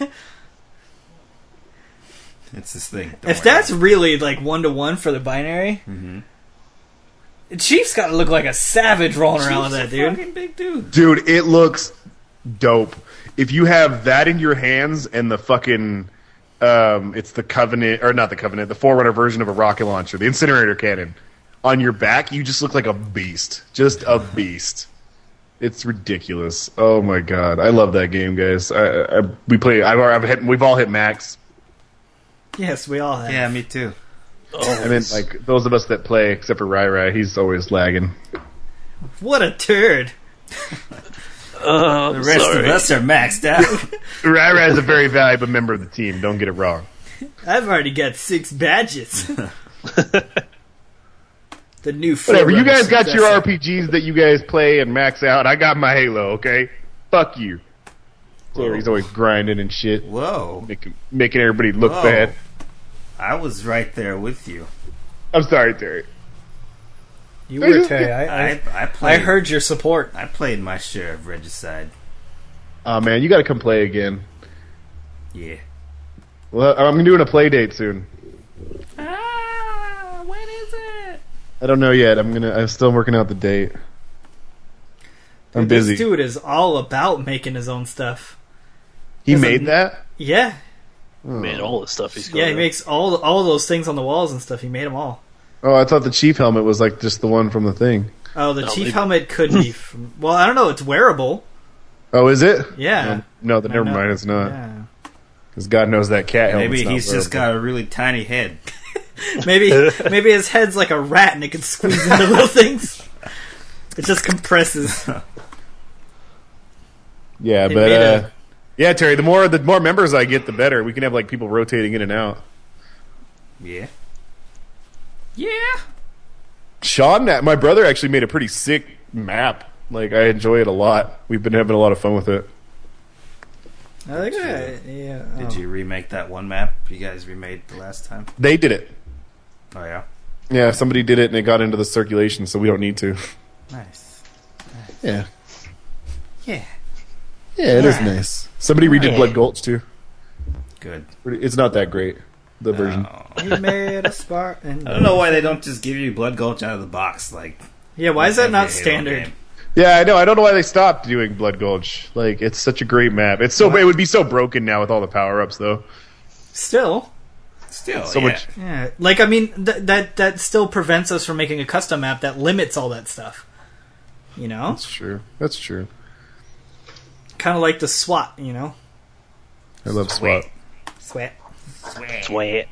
It's this thing. Don't if worry that's about really like one to one for the binary, it. Mhm. Chief's got to look like a savage rolling around with that Chief's a dude. fucking big dude. Dude, it looks dope. If you have that in your hands and the fucking, um, it's the Covenant, or not the Covenant, the Forerunner version of a rocket launcher, the incinerator cannon, on your back, you just look like a beast. Just a beast. It's ridiculous. Oh my god, I love that game, guys. I, I we play. I've, I've hit, we've all hit max. Yes, we all have. Yeah, me too. Oh, I mean, like those of us that play, except for Rai Rai, he's always lagging. What a turd. uh, The rest sorry. of us are maxed out. Rai Rai is a very valuable member of the team. Don't get it wrong. I've already got six badges. The new Whatever. You Forerunner guys got your successor. R P Gs that you guys play and max out. I got my Halo. Okay, fuck you. So he's always grinding and shit, Whoa. making making everybody look Whoa. bad. I was right there with you. I'm sorry, Terry. You were, Terry. I, I, I, I I played. heard your support. I played my share of Regicide. Oh man, you got to come play again. Yeah. Well, I'm doing a play date soon. Ah, when is it? I don't know yet. I'm gonna. I'm still working out the date. I'm Dude, busy. This dude is all about making his own stuff. He Doesn't- made that. Yeah, Man, all the stuff he's got. yeah. He makes all all those things on the walls and stuff. He made them all. Oh, I thought the chief helmet was like just the one from the thing. Oh, the No, chief maybe- helmet could be. From, well, I don't know. It's wearable. Oh, is it? Yeah. No, no then I never know. mind. It's not. Yeah. Because God knows that cat helmet. Maybe he's just got a really tiny head. Maybe maybe his head's like a rat and it can squeeze into little things. It just compresses. Yeah, They but made uh, a- yeah, Terry. The more the more members I get, the better. We can have like people rotating in and out. Yeah. Yeah. Sean, my brother, actually made a pretty sick map. Like I enjoy it a lot. We've been having a lot of fun with it. I think I, yeah. Did oh. you remake that one map you guys remade the last time? They did it. Oh yeah. Yeah, somebody did it and it got into the circulation, so we don't need to. Nice. Yeah, Yeah. yeah, it is nice. Somebody redid Yeah. Blood Gulch too. Good. It's not that great. The version. Oh. He made a Spartan. I don't know why they don't just give you Blood Gulch out of the box. Like, Yeah, why is that every not Halo standard? game. Yeah, I know. I don't know why they stopped doing Blood Gulch. Like, it's such a great map. It's so it would be so broken now with all the power ups, though. Still, Still, So yeah. much. yeah. Like I mean, th- that that still prevents us from making a custom map that limits all that stuff. You know, That's true. That's true. kind of like the SWAT. You know, I love SWAT. sweat. Sweat.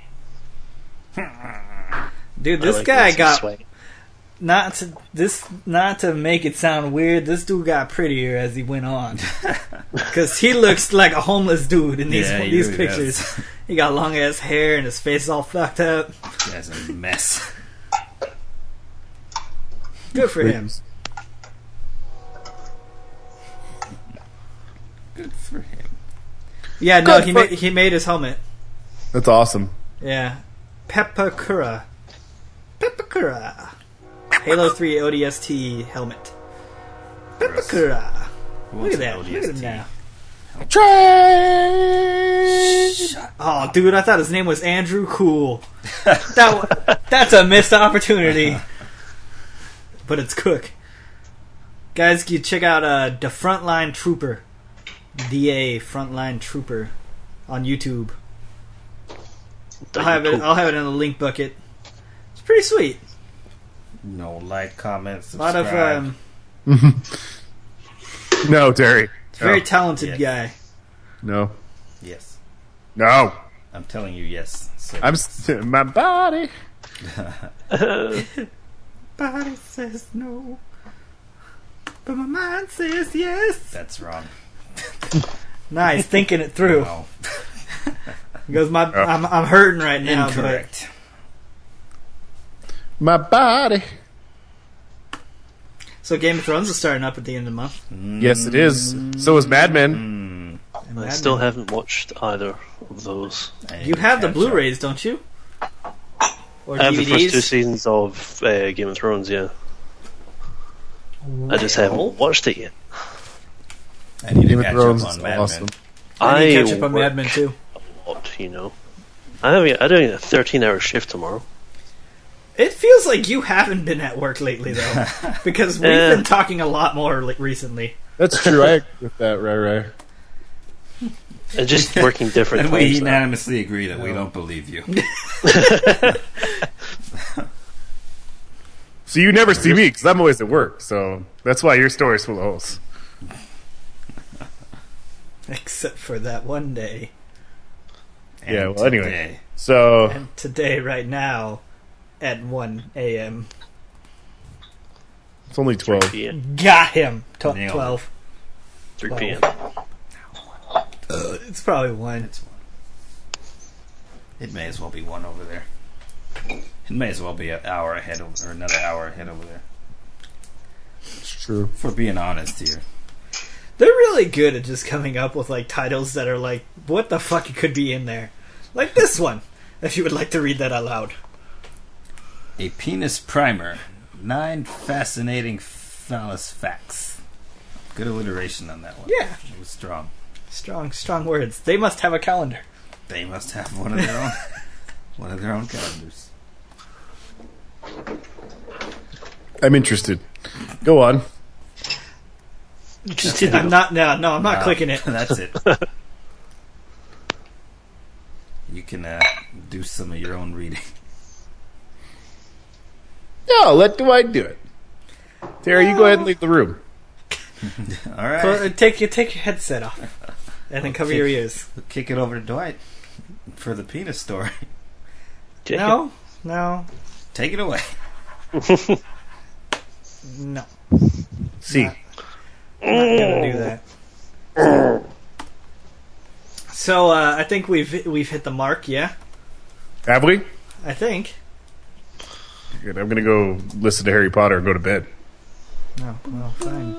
Dude, I this like guy some got sweat. not to this not to make it sound weird. This dude got prettier as he went on because he looks like a homeless dude in these Yeah, he these really pictures. does. He got long ass hair and his face is all fucked up. That's a mess. Good for him. Good for him. Yeah, no, Good he for- made he made his helmet. That's awesome. Yeah, Pepakura, Pepakura, Halo three O D S T helmet. Pepakura. Who Look wants at that! an Look at him O D S T? now. Trash. Oh, dude, I thought his name was Andrew Cool. That that's a missed opportunity. But it's Cook. Guys, you check out uh, the Frontline Trooper, D A Frontline Trooper, on YouTube. I'll have it. I'll have it in the link bucket. It's pretty sweet. No like, comment, A lot subscribe. of um, No, Terry. very No. talented Yes. guy. No. Yes. No. I'm telling you, yes. So I'm st- my body. Body says no, but my mind says yes. That's wrong. Nice, thinking it through. No. Because my I'm I'm hurting right now. Incorrect. My body. But, so Game of Thrones is starting up at the end of the month. Yes, it is. So is Mad Men. Mm. And I Mad still Men. haven't watched either of those. I You need have to the catch up. Blu-rays, don't you? Or I have the D V Ds? first two seasons of uh, Game of Thrones, yeah. I just Well, haven't watched it yet. I need Game to of catch Thrones up is on Mad awesome. Men. I need to catch up on work Mad Men too. a lot, you know. I have I doing a thirteen-hour shift tomorrow. It feels like you haven't been at work lately, though, because we've Eh. been talking a lot more like, recently. That's true. I agree with that, right, right. And just working different And we times. now. unanimously agree that we don't believe you. So you never see me because I'm always at work. So that's why your story's full of holes. Except for that one day. And Yeah, well, anyway. today- So And today, right now, at one a.m. it's only twelve. three p.m. Got him! Tw- Nailed it. twelve. three p.m. It's probably one. It's one. It may as well be one over there. It may as well be an hour ahead of, or another hour ahead over there. It's true. For being honest here. They're really good at just coming up with like titles that are like, what the fuck could be in there? Like this one, if you would like to read that out loud. A penis primer. Nine fascinating phallus facts. Good alliteration on that one. Yeah. It was strong. Strong, strong words. They must have a calendar. They must have one of their own one of their own calendars. I'm interested. Go on. Continue. I'm not. No, no, I'm not Wow. clicking it. That's it. You can uh, do some of your own reading. No, let Dwight do it. Terry, you go ahead and leave the room. All right. Well, take your take your headset off, and then cover Okay. your ears. We'll kick it over to Dwight for the penis story. Take No, no, Take it away. no. See. Not, not gonna do that. So uh, I think we've we've hit the mark. Yeah, Have we? I think. Good. I'm going to go listen to Harry Potter and go to bed. No, well, fine.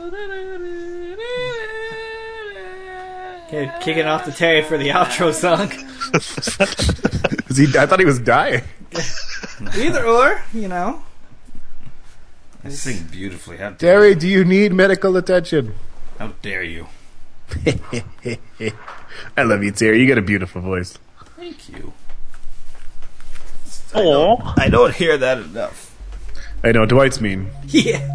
Okay, kicking off the Terry for the outro song. Is he, I thought he was dying. Either or, you know. I sing beautifully. How dare, Terry, do you need medical attention? how dare you? I love you, Terry. You got a beautiful voice. Thank you. Aw. I don't hear that enough. I know, Dwight's mean. Yeah.